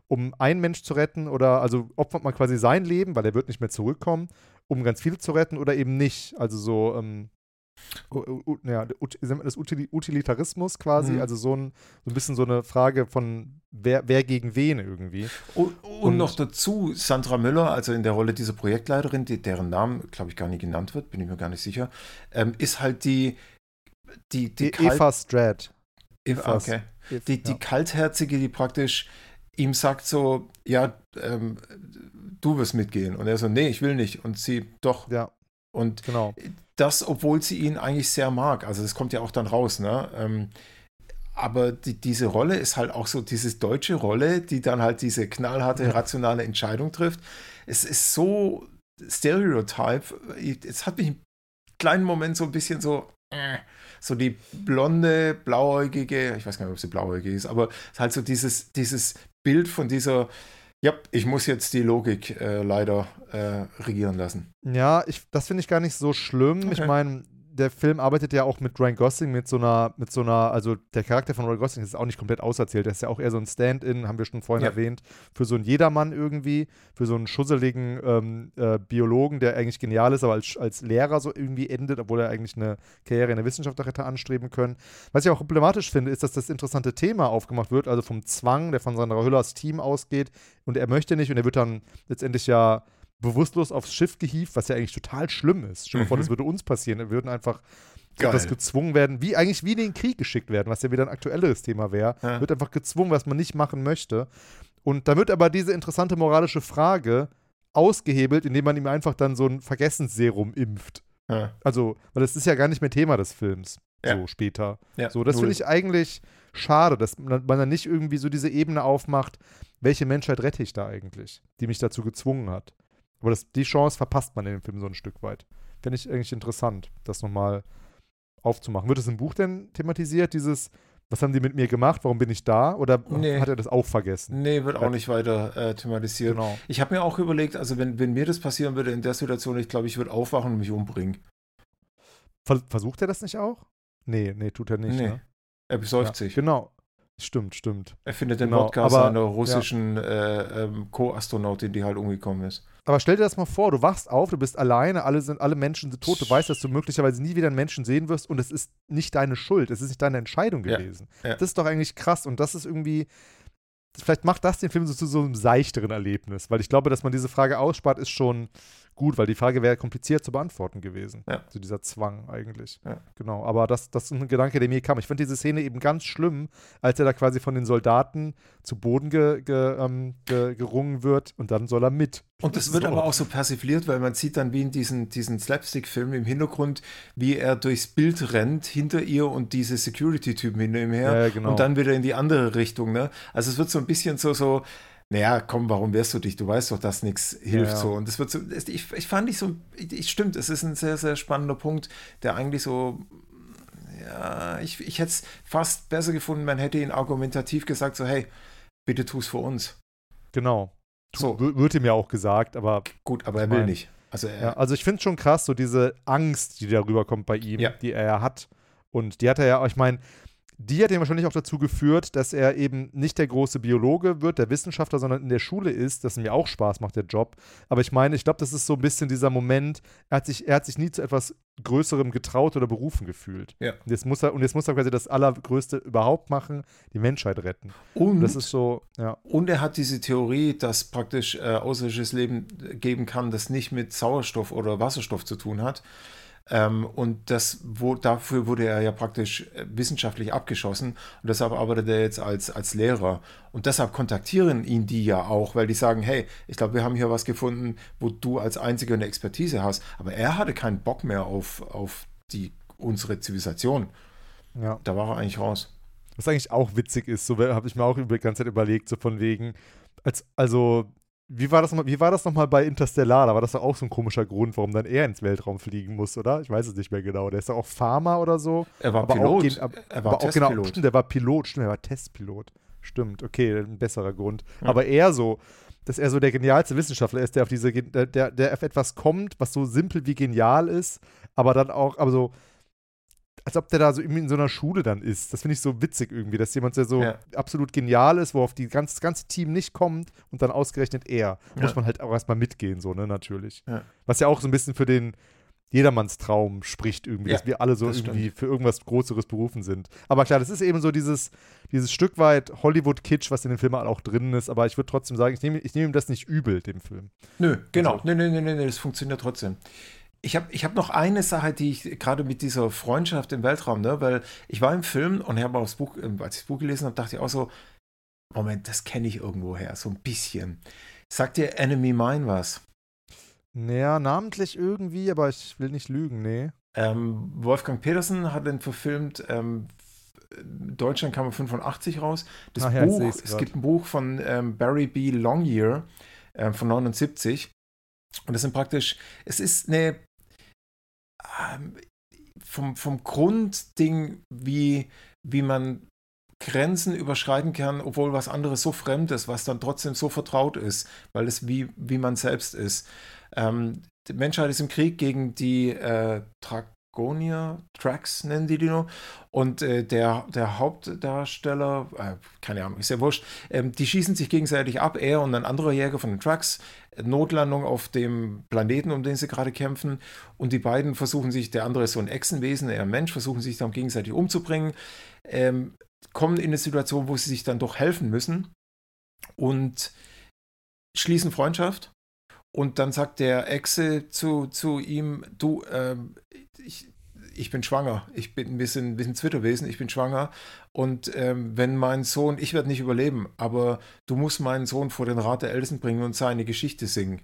um einen Mensch zu retten oder also opfert man quasi sein Leben, weil er wird nicht mehr zurückkommen, um ganz viele zu retten oder eben nicht. Also so, ähm, u- u- ja, ut- das Util- Utilitarismus quasi, Mhm. also so ein, so ein bisschen so eine Frage von wer, wer gegen wen irgendwie. Und, und, Und- noch dazu Sandra Müller, also in der Rolle dieser Projektleiterin, die, deren Namen, glaube ich, gar nicht genannt wird, bin ich mir gar nicht sicher, ähm, ist halt die, die, die E- kalt- Eva Strad. Eva, Eva- okay. Eva- Die, die ja. Kaltherzige, die praktisch ihm sagt so, ja, ähm, du wirst mitgehen. Und er so, nee, ich will nicht. Und sie, doch. Ja, Und genau. das, obwohl sie ihn eigentlich sehr mag. Also das kommt ja auch dann raus, ne? Ähm, aber die, diese Rolle ist halt auch so diese deutsche Rolle, die dann halt diese knallharte, rationale Entscheidung trifft. Es ist so Stereotype. Es hat mich einen kleinen Moment so ein bisschen so, äh, so die blonde, blauäugige, ich weiß gar nicht, ob sie blauäugig ist, aber es ist halt so dieses, dieses Bild von dieser, ja, ich muss jetzt die Logik äh, leider äh, regieren lassen. Ja, ich, das finde ich gar nicht so schlimm. Ich Okay. meine, der Film arbeitet ja auch mit Ryan Gosling, mit so einer, mit so einer, also der Charakter von Ryan Gosling ist auch nicht komplett auserzählt. Der ist ja auch eher so ein Stand-in, haben wir schon vorhin Ja. erwähnt, für so einen Jedermann irgendwie, für so einen schusseligen ähm, äh, Biologen, der eigentlich genial ist, aber als, als Lehrer so irgendwie endet, obwohl er eigentlich eine Karriere in der Wissenschaft auch hätte anstreben können. Was ich auch problematisch finde, ist, dass das interessante Thema aufgemacht wird, also vom Zwang, der von Sandra Hüllers Team ausgeht und er möchte nicht und er wird dann letztendlich ja bewusstlos aufs Schiff gehievt, was ja eigentlich total schlimm ist. Stell dir mal vor, Mhm. das würde uns passieren. Wir würden einfach Geil. etwas gezwungen werden, wie eigentlich wie in den Krieg geschickt werden, was ja wieder ein aktuelleres Thema wäre. Ja. Wird einfach gezwungen, was man nicht machen möchte. Und da wird aber diese interessante moralische Frage ausgehebelt, indem man ihm einfach dann so ein Vergessensserum impft. Ja. Also, weil das ist ja gar nicht mehr Thema des Films, Ja. so später. Ja, So, das null. finde ich eigentlich schade, dass man man dann nicht irgendwie so diese Ebene aufmacht, welche Menschheit rette ich da eigentlich, die mich dazu gezwungen hat. Aber das, die Chance verpasst man in dem Film so ein Stück weit. Fände ich eigentlich interessant, das nochmal aufzumachen. Wird es im Buch denn thematisiert, dieses, was haben die mit mir gemacht, warum bin ich da? Oder Nee. hat er das auch vergessen? Nee, wird auch nicht weiter äh, thematisiert. Genau. Ich habe mir auch überlegt, also wenn, wenn mir das passieren würde in der Situation, ich glaube, ich würde aufwachen und mich umbringen. Ver versucht er das nicht auch? Nee, nee, tut er nicht. Nee. Ne? Er besäuft Ja, sich. genau. Stimmt, stimmt. Er findet den Genau, Wodka aber- seiner russischen äh, ähm, Co-Astronautin, die halt umgekommen ist. Aber stell dir das mal vor, du wachst auf, du bist alleine, alle, sind, alle Menschen sind tot, du weißt, dass du möglicherweise nie wieder einen Menschen sehen wirst und es ist nicht deine Schuld, es ist nicht deine Entscheidung Ja, gewesen. ja. Das ist doch eigentlich krass und das ist irgendwie, vielleicht macht das den Film so zu so einem seichteren Erlebnis, weil ich glaube, dass man diese Frage ausspart, ist schon gut, weil die Frage wäre kompliziert zu beantworten gewesen. Ja. So dieser Zwang eigentlich. Ja. Genau, aber das, das ist ein Gedanke, der mir kam. Ich fand diese Szene eben ganz schlimm, als er da quasi von den Soldaten zu Boden ge, ge, ähm, ge, gerungen wird und dann soll er mit. Und das wird aber auch so persifliert, weil man sieht dann wie in diesen, diesen Slapstick-Film im Hintergrund, wie er durchs Bild rennt, hinter ihr und diese Security-Typen hinter ihm her Ja, genau. und dann wieder in die andere Richtung. Ne? Also es wird so ein bisschen so, so, naja, komm, warum wehrst du dich? Du weißt doch, dass nichts hilft. ja. So. Und das wird so, das- ich, ich fand nicht so, ich, stimmt, es ist ein sehr, sehr spannender Punkt, der eigentlich so, ja, ich, ich hätte es fast besser gefunden, man hätte ihn argumentativ gesagt, so, hey, bitte tu's für uns. Genau. So. W wird ihm ja auch gesagt, aber Gut, aber er Ich will mein, nicht. Also er, ja, also ich finde es schon krass, so diese Angst, die darüber kommt bei ihm, Ja. die er ja hat. Und die hat er ja, ich meine, die hat ihn wahrscheinlich auch dazu geführt, dass er eben nicht der große Biologe wird, der Wissenschaftler, sondern in der Schule ist, das mir auch Spaß macht, der Job. Aber ich meine, ich glaube, das ist so ein bisschen dieser Moment, er hat sich, er hat sich nie zu etwas Größerem getraut oder berufen gefühlt. Ja. Und jetzt muss er, und jetzt muss er quasi das Allergrößte überhaupt machen, die Menschheit retten. und, Und das ist so, ja. und er hat diese Theorie, dass praktisch äh, außerirdisches Leben geben kann, das nicht mit Sauerstoff oder Wasserstoff zu tun hat. Ähm, und das, wo, dafür wurde er ja praktisch äh, wissenschaftlich abgeschossen und deshalb arbeitet er jetzt als, als Lehrer. Und deshalb kontaktieren ihn die ja auch, weil die sagen, hey, ich glaube, wir haben hier was gefunden, wo du als Einziger eine Expertise hast. Aber er hatte keinen Bock mehr auf, auf die, unsere Zivilisation. ja. Da war er eigentlich raus. Was eigentlich auch witzig ist, so habe ich mir auch die ganze Zeit überlegt, so von wegen, als, also, wie war das nochmal, wie war das nochmal bei Interstellar? Da war das doch auch so ein komischer Grund, warum dann er ins Weltraum fliegen muss, oder? Ich weiß es nicht mehr genau. Der ist doch auch Farmer oder so. Er war aber Pilot. Auch, gen- aber, er war aber auch genau, Testpilot. stimmt, der war Pilot, stimmt, der war Testpilot. Stimmt, okay, ein besserer Grund. Ja. Aber er so, dass er so der genialste Wissenschaftler ist, der auf diese, gen- der, der, der auf etwas kommt, was so simpel wie genial ist, aber dann auch, aber so, als ob der da so irgendwie in so einer Schule dann ist. Das finde ich so witzig irgendwie, dass jemand, der so Ja. absolut genial ist, wo auf die ganz, das ganze Team nicht kommt und dann ausgerechnet er. Ja. Muss man halt auch erstmal mitgehen, so, ne, natürlich. Ja. Was ja auch so ein bisschen für den Jedermannstraum spricht irgendwie, Ja, dass wir alle so das irgendwie stimmt. für irgendwas Größeres berufen sind. Aber klar, das ist eben so dieses, dieses Stück weit Hollywood-Kitsch, was in dem Film halt auch drin ist. Aber ich würde trotzdem sagen, ich nehme ich nehm ihm das nicht übel, dem Film. Nö, genau. Also- Nö, nö, nö, nö, nö, das funktioniert trotzdem. Ich habe ich hab noch eine Sache, die ich gerade mit dieser Freundschaft im Weltraum, ne, weil ich war im Film und habe aufs Buch, äh, als ich das Buch gelesen habe, dachte ich auch so, Moment, das kenne ich irgendwo her, so ein bisschen. Sagt dir Enemy Mine was? Naja, namentlich irgendwie, aber ich will nicht lügen, nee. Ähm, Wolfgang Petersen hat den verfilmt, ähm, in Deutschland kam er fünfundachtzig raus. Das Ach ja, ich Buch, seh's es grad. gibt ein Buch von ähm, Barry B. Longyear ähm, von neunundsiebzig. Und das sind praktisch, es ist eine ähm, vom, vom Grundding, wie, wie man Grenzen überschreiten kann, obwohl was anderes so fremd ist, was dann trotzdem so vertraut ist, weil es wie, wie man selbst ist. Ähm, die Menschheit ist im Krieg gegen die äh, Dragonier, Trax nennen die die nur, und äh, der, der Hauptdarsteller, äh, keine Ahnung, ist ja wurscht, ähm, die schießen sich gegenseitig ab, er und ein anderer Jäger von den Trax, Notlandung auf dem Planeten, um den sie gerade kämpfen, und die beiden versuchen sich, der andere ist so ein Echsenwesen, er ein Mensch, versuchen sich dann gegenseitig umzubringen, ähm, kommen in eine Situation, wo sie sich dann doch helfen müssen und schließen Freundschaft. Und dann sagt der Echse zu, zu ihm, du, ähm, ich, ich bin schwanger, ich bin ein bisschen, ein bisschen Zwitterwesen, ich bin schwanger und ähm, wenn mein Sohn, ich werde nicht überleben, aber du musst meinen Sohn vor den Rat der Ältesten bringen und seine Geschichte singen.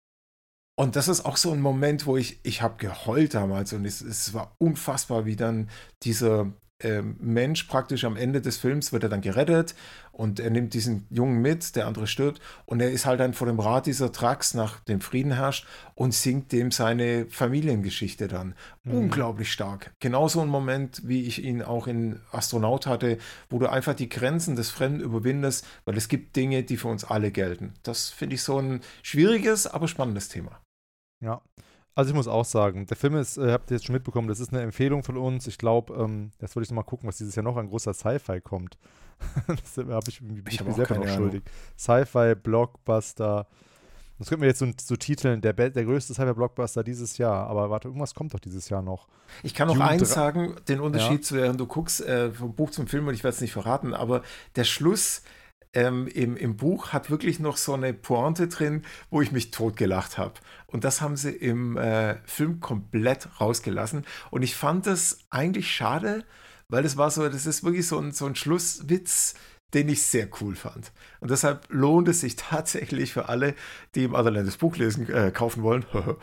Und das ist auch so ein Moment, wo ich, ich habe geheult damals und es, es war unfassbar, wie dann dieser ähm, Mensch praktisch am Ende des Films wird er dann gerettet und er nimmt diesen Jungen mit, der andere stirbt und er ist halt dann vor dem Rat dieser Trax, nach dem Frieden herrscht und singt dem seine Familiengeschichte dann. Mhm. Unglaublich stark. Genauso ein Moment, wie ich ihn auch in Astronaut hatte, wo du einfach die Grenzen des Fremden überwindest, weil es gibt Dinge, die für uns alle gelten. Das finde ich so ein schwieriges, aber spannendes Thema. Ja. Also ich muss auch sagen, der Film ist, äh, habt ihr jetzt schon mitbekommen, das ist eine Empfehlung von uns. Ich glaube, ähm, jetzt wollte ich noch mal gucken, was dieses Jahr noch an großer Sci-Fi kommt. Das habe ich, bin Ich ich hab mir auch selber keine noch Ahnung. schuldig. Sci-Fi, Blockbuster. Das könnten wir jetzt so, so titeln, der, be- der größte Sci-Fi-Blockbuster dieses Jahr. Aber warte, irgendwas kommt doch dieses Jahr noch. Ich kann noch Dune eins drei- sagen, den Unterschied, Ja. zu, während du guckst, äh, vom Buch zum Film, und ich werde es nicht verraten, aber der Schluss ähm, im, im Buch hat wirklich noch so eine Pointe drin, wo ich mich totgelacht habe. Und das haben sie im äh, Film komplett rausgelassen. Und ich fand das eigentlich schade, weil es war so, das ist wirklich so ein, so ein Schlusswitz, den ich sehr cool fand. Und deshalb lohnt es sich tatsächlich für alle, die im Otherland das Buch lesen, äh, kaufen wollen,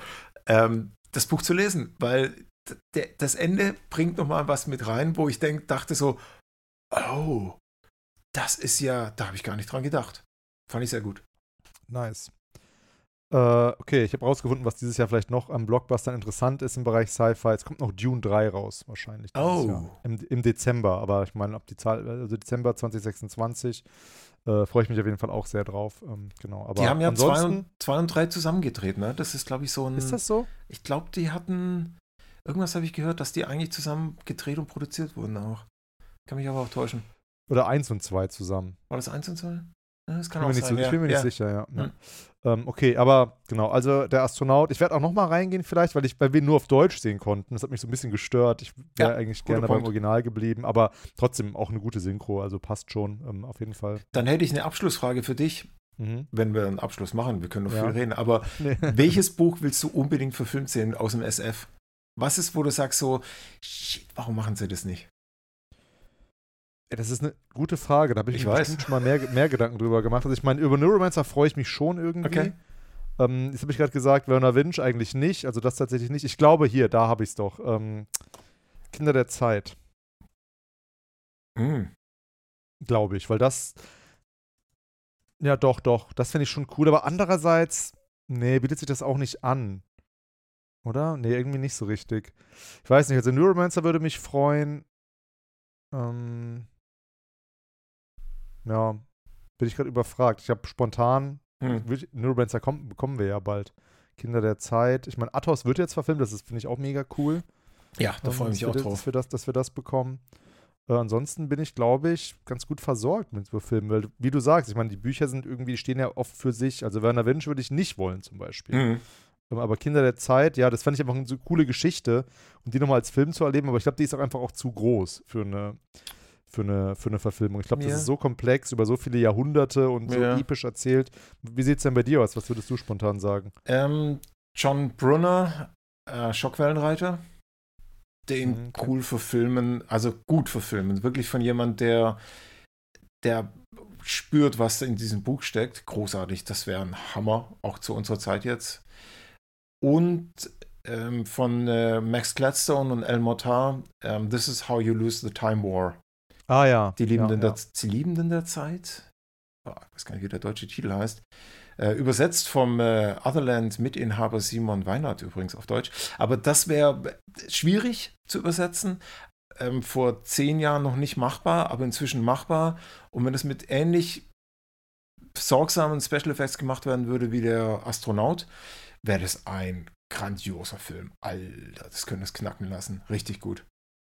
ähm, das Buch zu lesen, weil d- der, das Ende bringt nochmal was mit rein, wo ich denk, dachte so, oh, das ist ja, da habe ich gar nicht dran gedacht. Fand ich sehr gut. Nice. Äh, okay, ich habe rausgefunden, was dieses Jahr vielleicht noch am Blockbuster interessant ist im Bereich Sci-Fi. Es kommt noch Dune drei raus, wahrscheinlich. dieses Oh. Jahr. Im, Im Dezember, aber ich meine, ob die Zahl, also Dezember zwanzig sechsundzwanzig, äh, freue ich mich auf jeden Fall auch sehr drauf. Ähm, genau, aber Die haben ja zwei ansonsten, und, zwei und drei zusammengedreht, ne? Das ist, glaube ich, so ein. ist das so? Ich glaube, die hatten. Irgendwas habe ich gehört, dass die eigentlich zusammen gedreht und produziert wurden auch. Kann mich aber auch täuschen. Oder eins und zwei zusammen? War das eins und zwei? Ja, das Ich kann bin auch mir nicht, sein. so, ja. ich bin mir ja. nicht sicher, ja. ja. Hm. Ähm, okay, aber genau, also der Astronaut, ich werde auch noch mal reingehen vielleicht, weil, ich, weil wir ihn nur auf Deutsch sehen konnten. Das hat mich so ein bisschen gestört. Ich wäre Ja, eigentlich guter gerne beim Punkt. Original geblieben, aber trotzdem auch eine gute Synchro, also passt schon, ähm, auf jeden Fall. Dann hätte ich eine Abschlussfrage für dich, Mhm. wenn wir einen Abschluss machen. Wir können noch Ja. viel reden. Aber Nee. welches Buch willst du unbedingt verfilmt sehen aus dem S F? Was ist, wo du sagst so, shit, warum machen sie das nicht? Ja, das ist eine gute Frage, da habe ich, Ich mir weiß. bestimmt schon mal mehr, mehr Gedanken drüber gemacht. Also ich meine, über Neuromancer freue ich mich schon irgendwie. Okay. Ähm, jetzt habe ich gerade gesagt, Werner Winch eigentlich nicht, also das tatsächlich nicht. Ich glaube hier, da habe ich es doch. Ähm, Kinder der Zeit, Hm. glaube ich, weil das, ja doch, doch, das finde ich schon cool, aber andererseits, nee, bietet sich das auch nicht an. Oder? Nee, irgendwie nicht so richtig. Ich weiß nicht, also Neuromancer würde mich freuen. Ähm, ja, bin ich gerade überfragt. Ich habe spontan, Hm. will ich- Neuromancer kommen, bekommen wir ja bald. Kinder der Zeit. Ich meine, Athos wird jetzt verfilmt, das ist, finde ich, auch mega cool. Ja, da ähm, freue ich mich dass auch wir, drauf. Dass wir das, dass wir das bekommen. Äh, ansonsten bin ich, glaube ich, ganz gut versorgt mit so Filmen, weil, wie du sagst, ich meine, die Bücher sind irgendwie, stehen ja oft für sich. Also Werner Winch würde ich nicht wollen, zum Beispiel. Mhm. Ähm, Aber Kinder der Zeit, ja, das fand ich einfach eine so coole Geschichte und die nochmal als Film zu erleben, aber ich glaube, die ist auch einfach auch zu groß für eine, für eine, für eine Verfilmung. Ich glaube, das Ja. ist so komplex, über so viele Jahrhunderte und so Ja. episch erzählt. Wie sieht es denn bei dir aus? Was würdest du spontan sagen? Ähm, John Brunner, äh, Schockwellenreiter, den Mhm, okay. cool verfilmen, also gut verfilmen, wirklich von jemand, der, der spürt, was in diesem Buch steckt. Großartig, das wäre ein Hammer, auch zu unserer Zeit jetzt. Und ähm, von äh, Max Gladstone und El Mortar, ähm, This is How You Lose the Time War. Ah ja. Die Liebenden, ja, Der, die Liebenden der Zeit? Oh, ich weiß gar nicht, wie der deutsche Titel heißt. Äh, übersetzt vom äh, Otherland-Mitinhaber Simon Weinert übrigens auf Deutsch. Aber das wäre schwierig zu übersetzen. Ähm, vor zehn Jahren noch nicht machbar, aber inzwischen machbar. Und wenn es mit ähnlich sorgsamen Special Effects gemacht werden würde wie der Astronaut, wäre das ein grandioser Film. Alter, das könnte es knacken lassen. Richtig gut.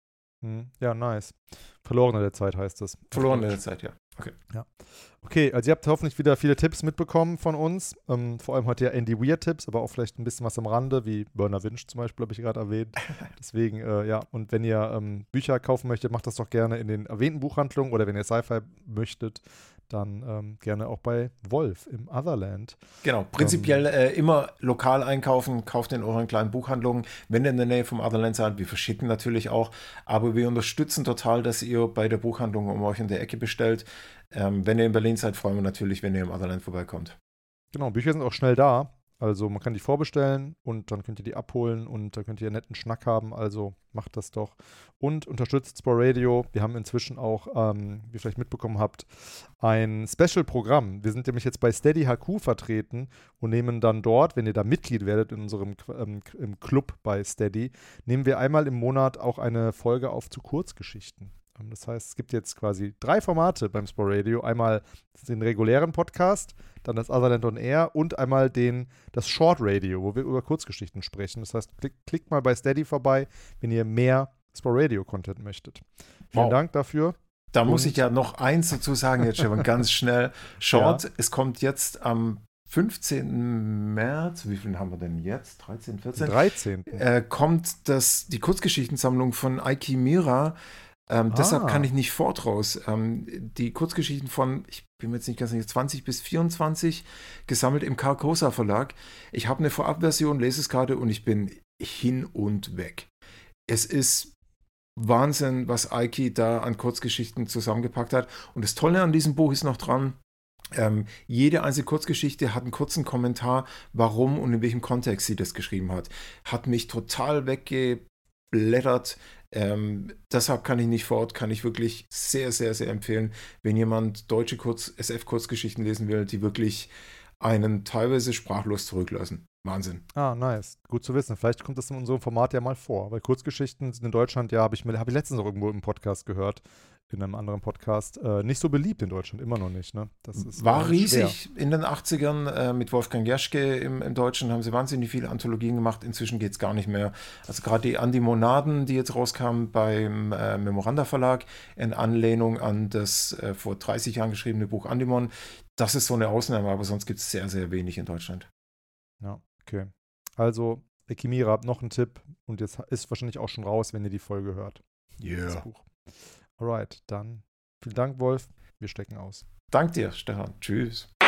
Hm, ja, nice. Verlorene der Zeit heißt das. Verloren in der Zeit, ja. Okay. Okay, also ihr habt hoffentlich wieder viele Tipps mitbekommen von uns. Ähm, vor allem heute ja Andy Weir-Tipps, aber auch vielleicht ein bisschen was am Rande, wie Werner Winch zum Beispiel, habe ich gerade erwähnt. Deswegen, äh, ja, und wenn ihr ähm, Bücher kaufen möchtet, macht das doch gerne in den erwähnten Buchhandlungen oder wenn ihr Sci-Fi möchtet, dann ähm, gerne auch bei Wolf im Otherland. Genau, prinzipiell äh, immer lokal einkaufen, kauft in euren kleinen Buchhandlungen, wenn ihr in der Nähe vom Otherland seid. Wir verschicken natürlich auch, aber wir unterstützen total, dass ihr bei der Buchhandlung um euch in der Ecke bestellt. Ähm, wenn ihr in Berlin seid, freuen wir natürlich, wenn ihr im Otherland vorbeikommt. Genau, Bücher sind auch schnell da. Also man kann die vorbestellen und dann könnt ihr die abholen und da könnt ihr einen netten Schnack haben. Also macht das doch. Und unterstützt Spore Radio. Wir haben inzwischen auch, ähm, wie ihr vielleicht mitbekommen habt, ein Special-Programm. Wir sind nämlich jetzt bei Steady H Q vertreten und nehmen dann dort, wenn ihr da Mitglied werdet in unserem ähm, im Club bei Steady, nehmen wir einmal im Monat auch eine Folge auf zu Kurzgeschichten. Das heißt, es gibt jetzt quasi drei Formate beim Spore Radio. Einmal den regulären Podcast, dann das Otherland on Air und einmal den, das Short Radio, wo wir über Kurzgeschichten sprechen. Das heißt, klick, klickt mal bei Steady vorbei, wenn ihr mehr Spore Radio Content möchtet. Vielen Wow. Dank dafür. Da muss Und- ich ja noch eins dazu sagen, jetzt Stefan, ganz schnell. Short, Ja. es kommt jetzt am fünfzehnten März, wie viel haben wir denn jetzt? dreizehn, vierzehn? dreizehnten Äh, kommt das, die Kurzgeschichtensammlung von Aiki Mira. Ähm, Ah. Deshalb kann ich nicht fort raus. Ähm, die Kurzgeschichten von, ich bin mir jetzt nicht ganz sicher, zwanzig bis vierundzwanzig, gesammelt im Carcosa Verlag. Ich habe eine Vorabversion, Leseskarte und ich bin hin und weg. Es ist Wahnsinn, was Aiki da an Kurzgeschichten zusammengepackt hat. Und das Tolle an diesem Buch ist noch dran, ähm, jede einzelne Kurzgeschichte hat einen kurzen Kommentar, warum und in welchem Kontext sie das geschrieben hat. Hat mich total weggeblättert. Ähm, deshalb kann ich nicht fort, kann ich wirklich sehr, sehr, sehr empfehlen, wenn jemand deutsche Kurz- S F-Kurzgeschichten lesen will, die wirklich einen teilweise sprachlos zurücklassen. Wahnsinn. Ah, nice. Gut zu wissen. Vielleicht kommt das in unserem Format ja mal vor. Weil Kurzgeschichten sind in Deutschland, ja, habe ich, mir- hab ich letztens auch irgendwo im Podcast gehört, in einem anderen Podcast, äh, nicht so beliebt in Deutschland, immer noch nicht. Ne? Das ist War äh, riesig schwer. in den achtzigern äh, mit Wolfgang Jeschke im, im Deutschen, haben sie wahnsinnig viele Anthologien gemacht. Inzwischen geht es gar nicht mehr. Also gerade die Andimonaden, die jetzt rauskamen beim äh, Memoranda Verlag, in Anlehnung an das äh, vor dreißig Jahren geschriebene Buch Andimon, das ist so eine Ausnahme, aber sonst gibt es sehr, sehr wenig in Deutschland. Ja, okay. Also, Ekimira, noch ein Tipp und jetzt ist wahrscheinlich auch schon raus, wenn ihr die Folge hört. Das Yeah. Buch. Alright, dann vielen Dank, Wolf. Wir stecken aus. Dank dir, Stefan. Tschüss.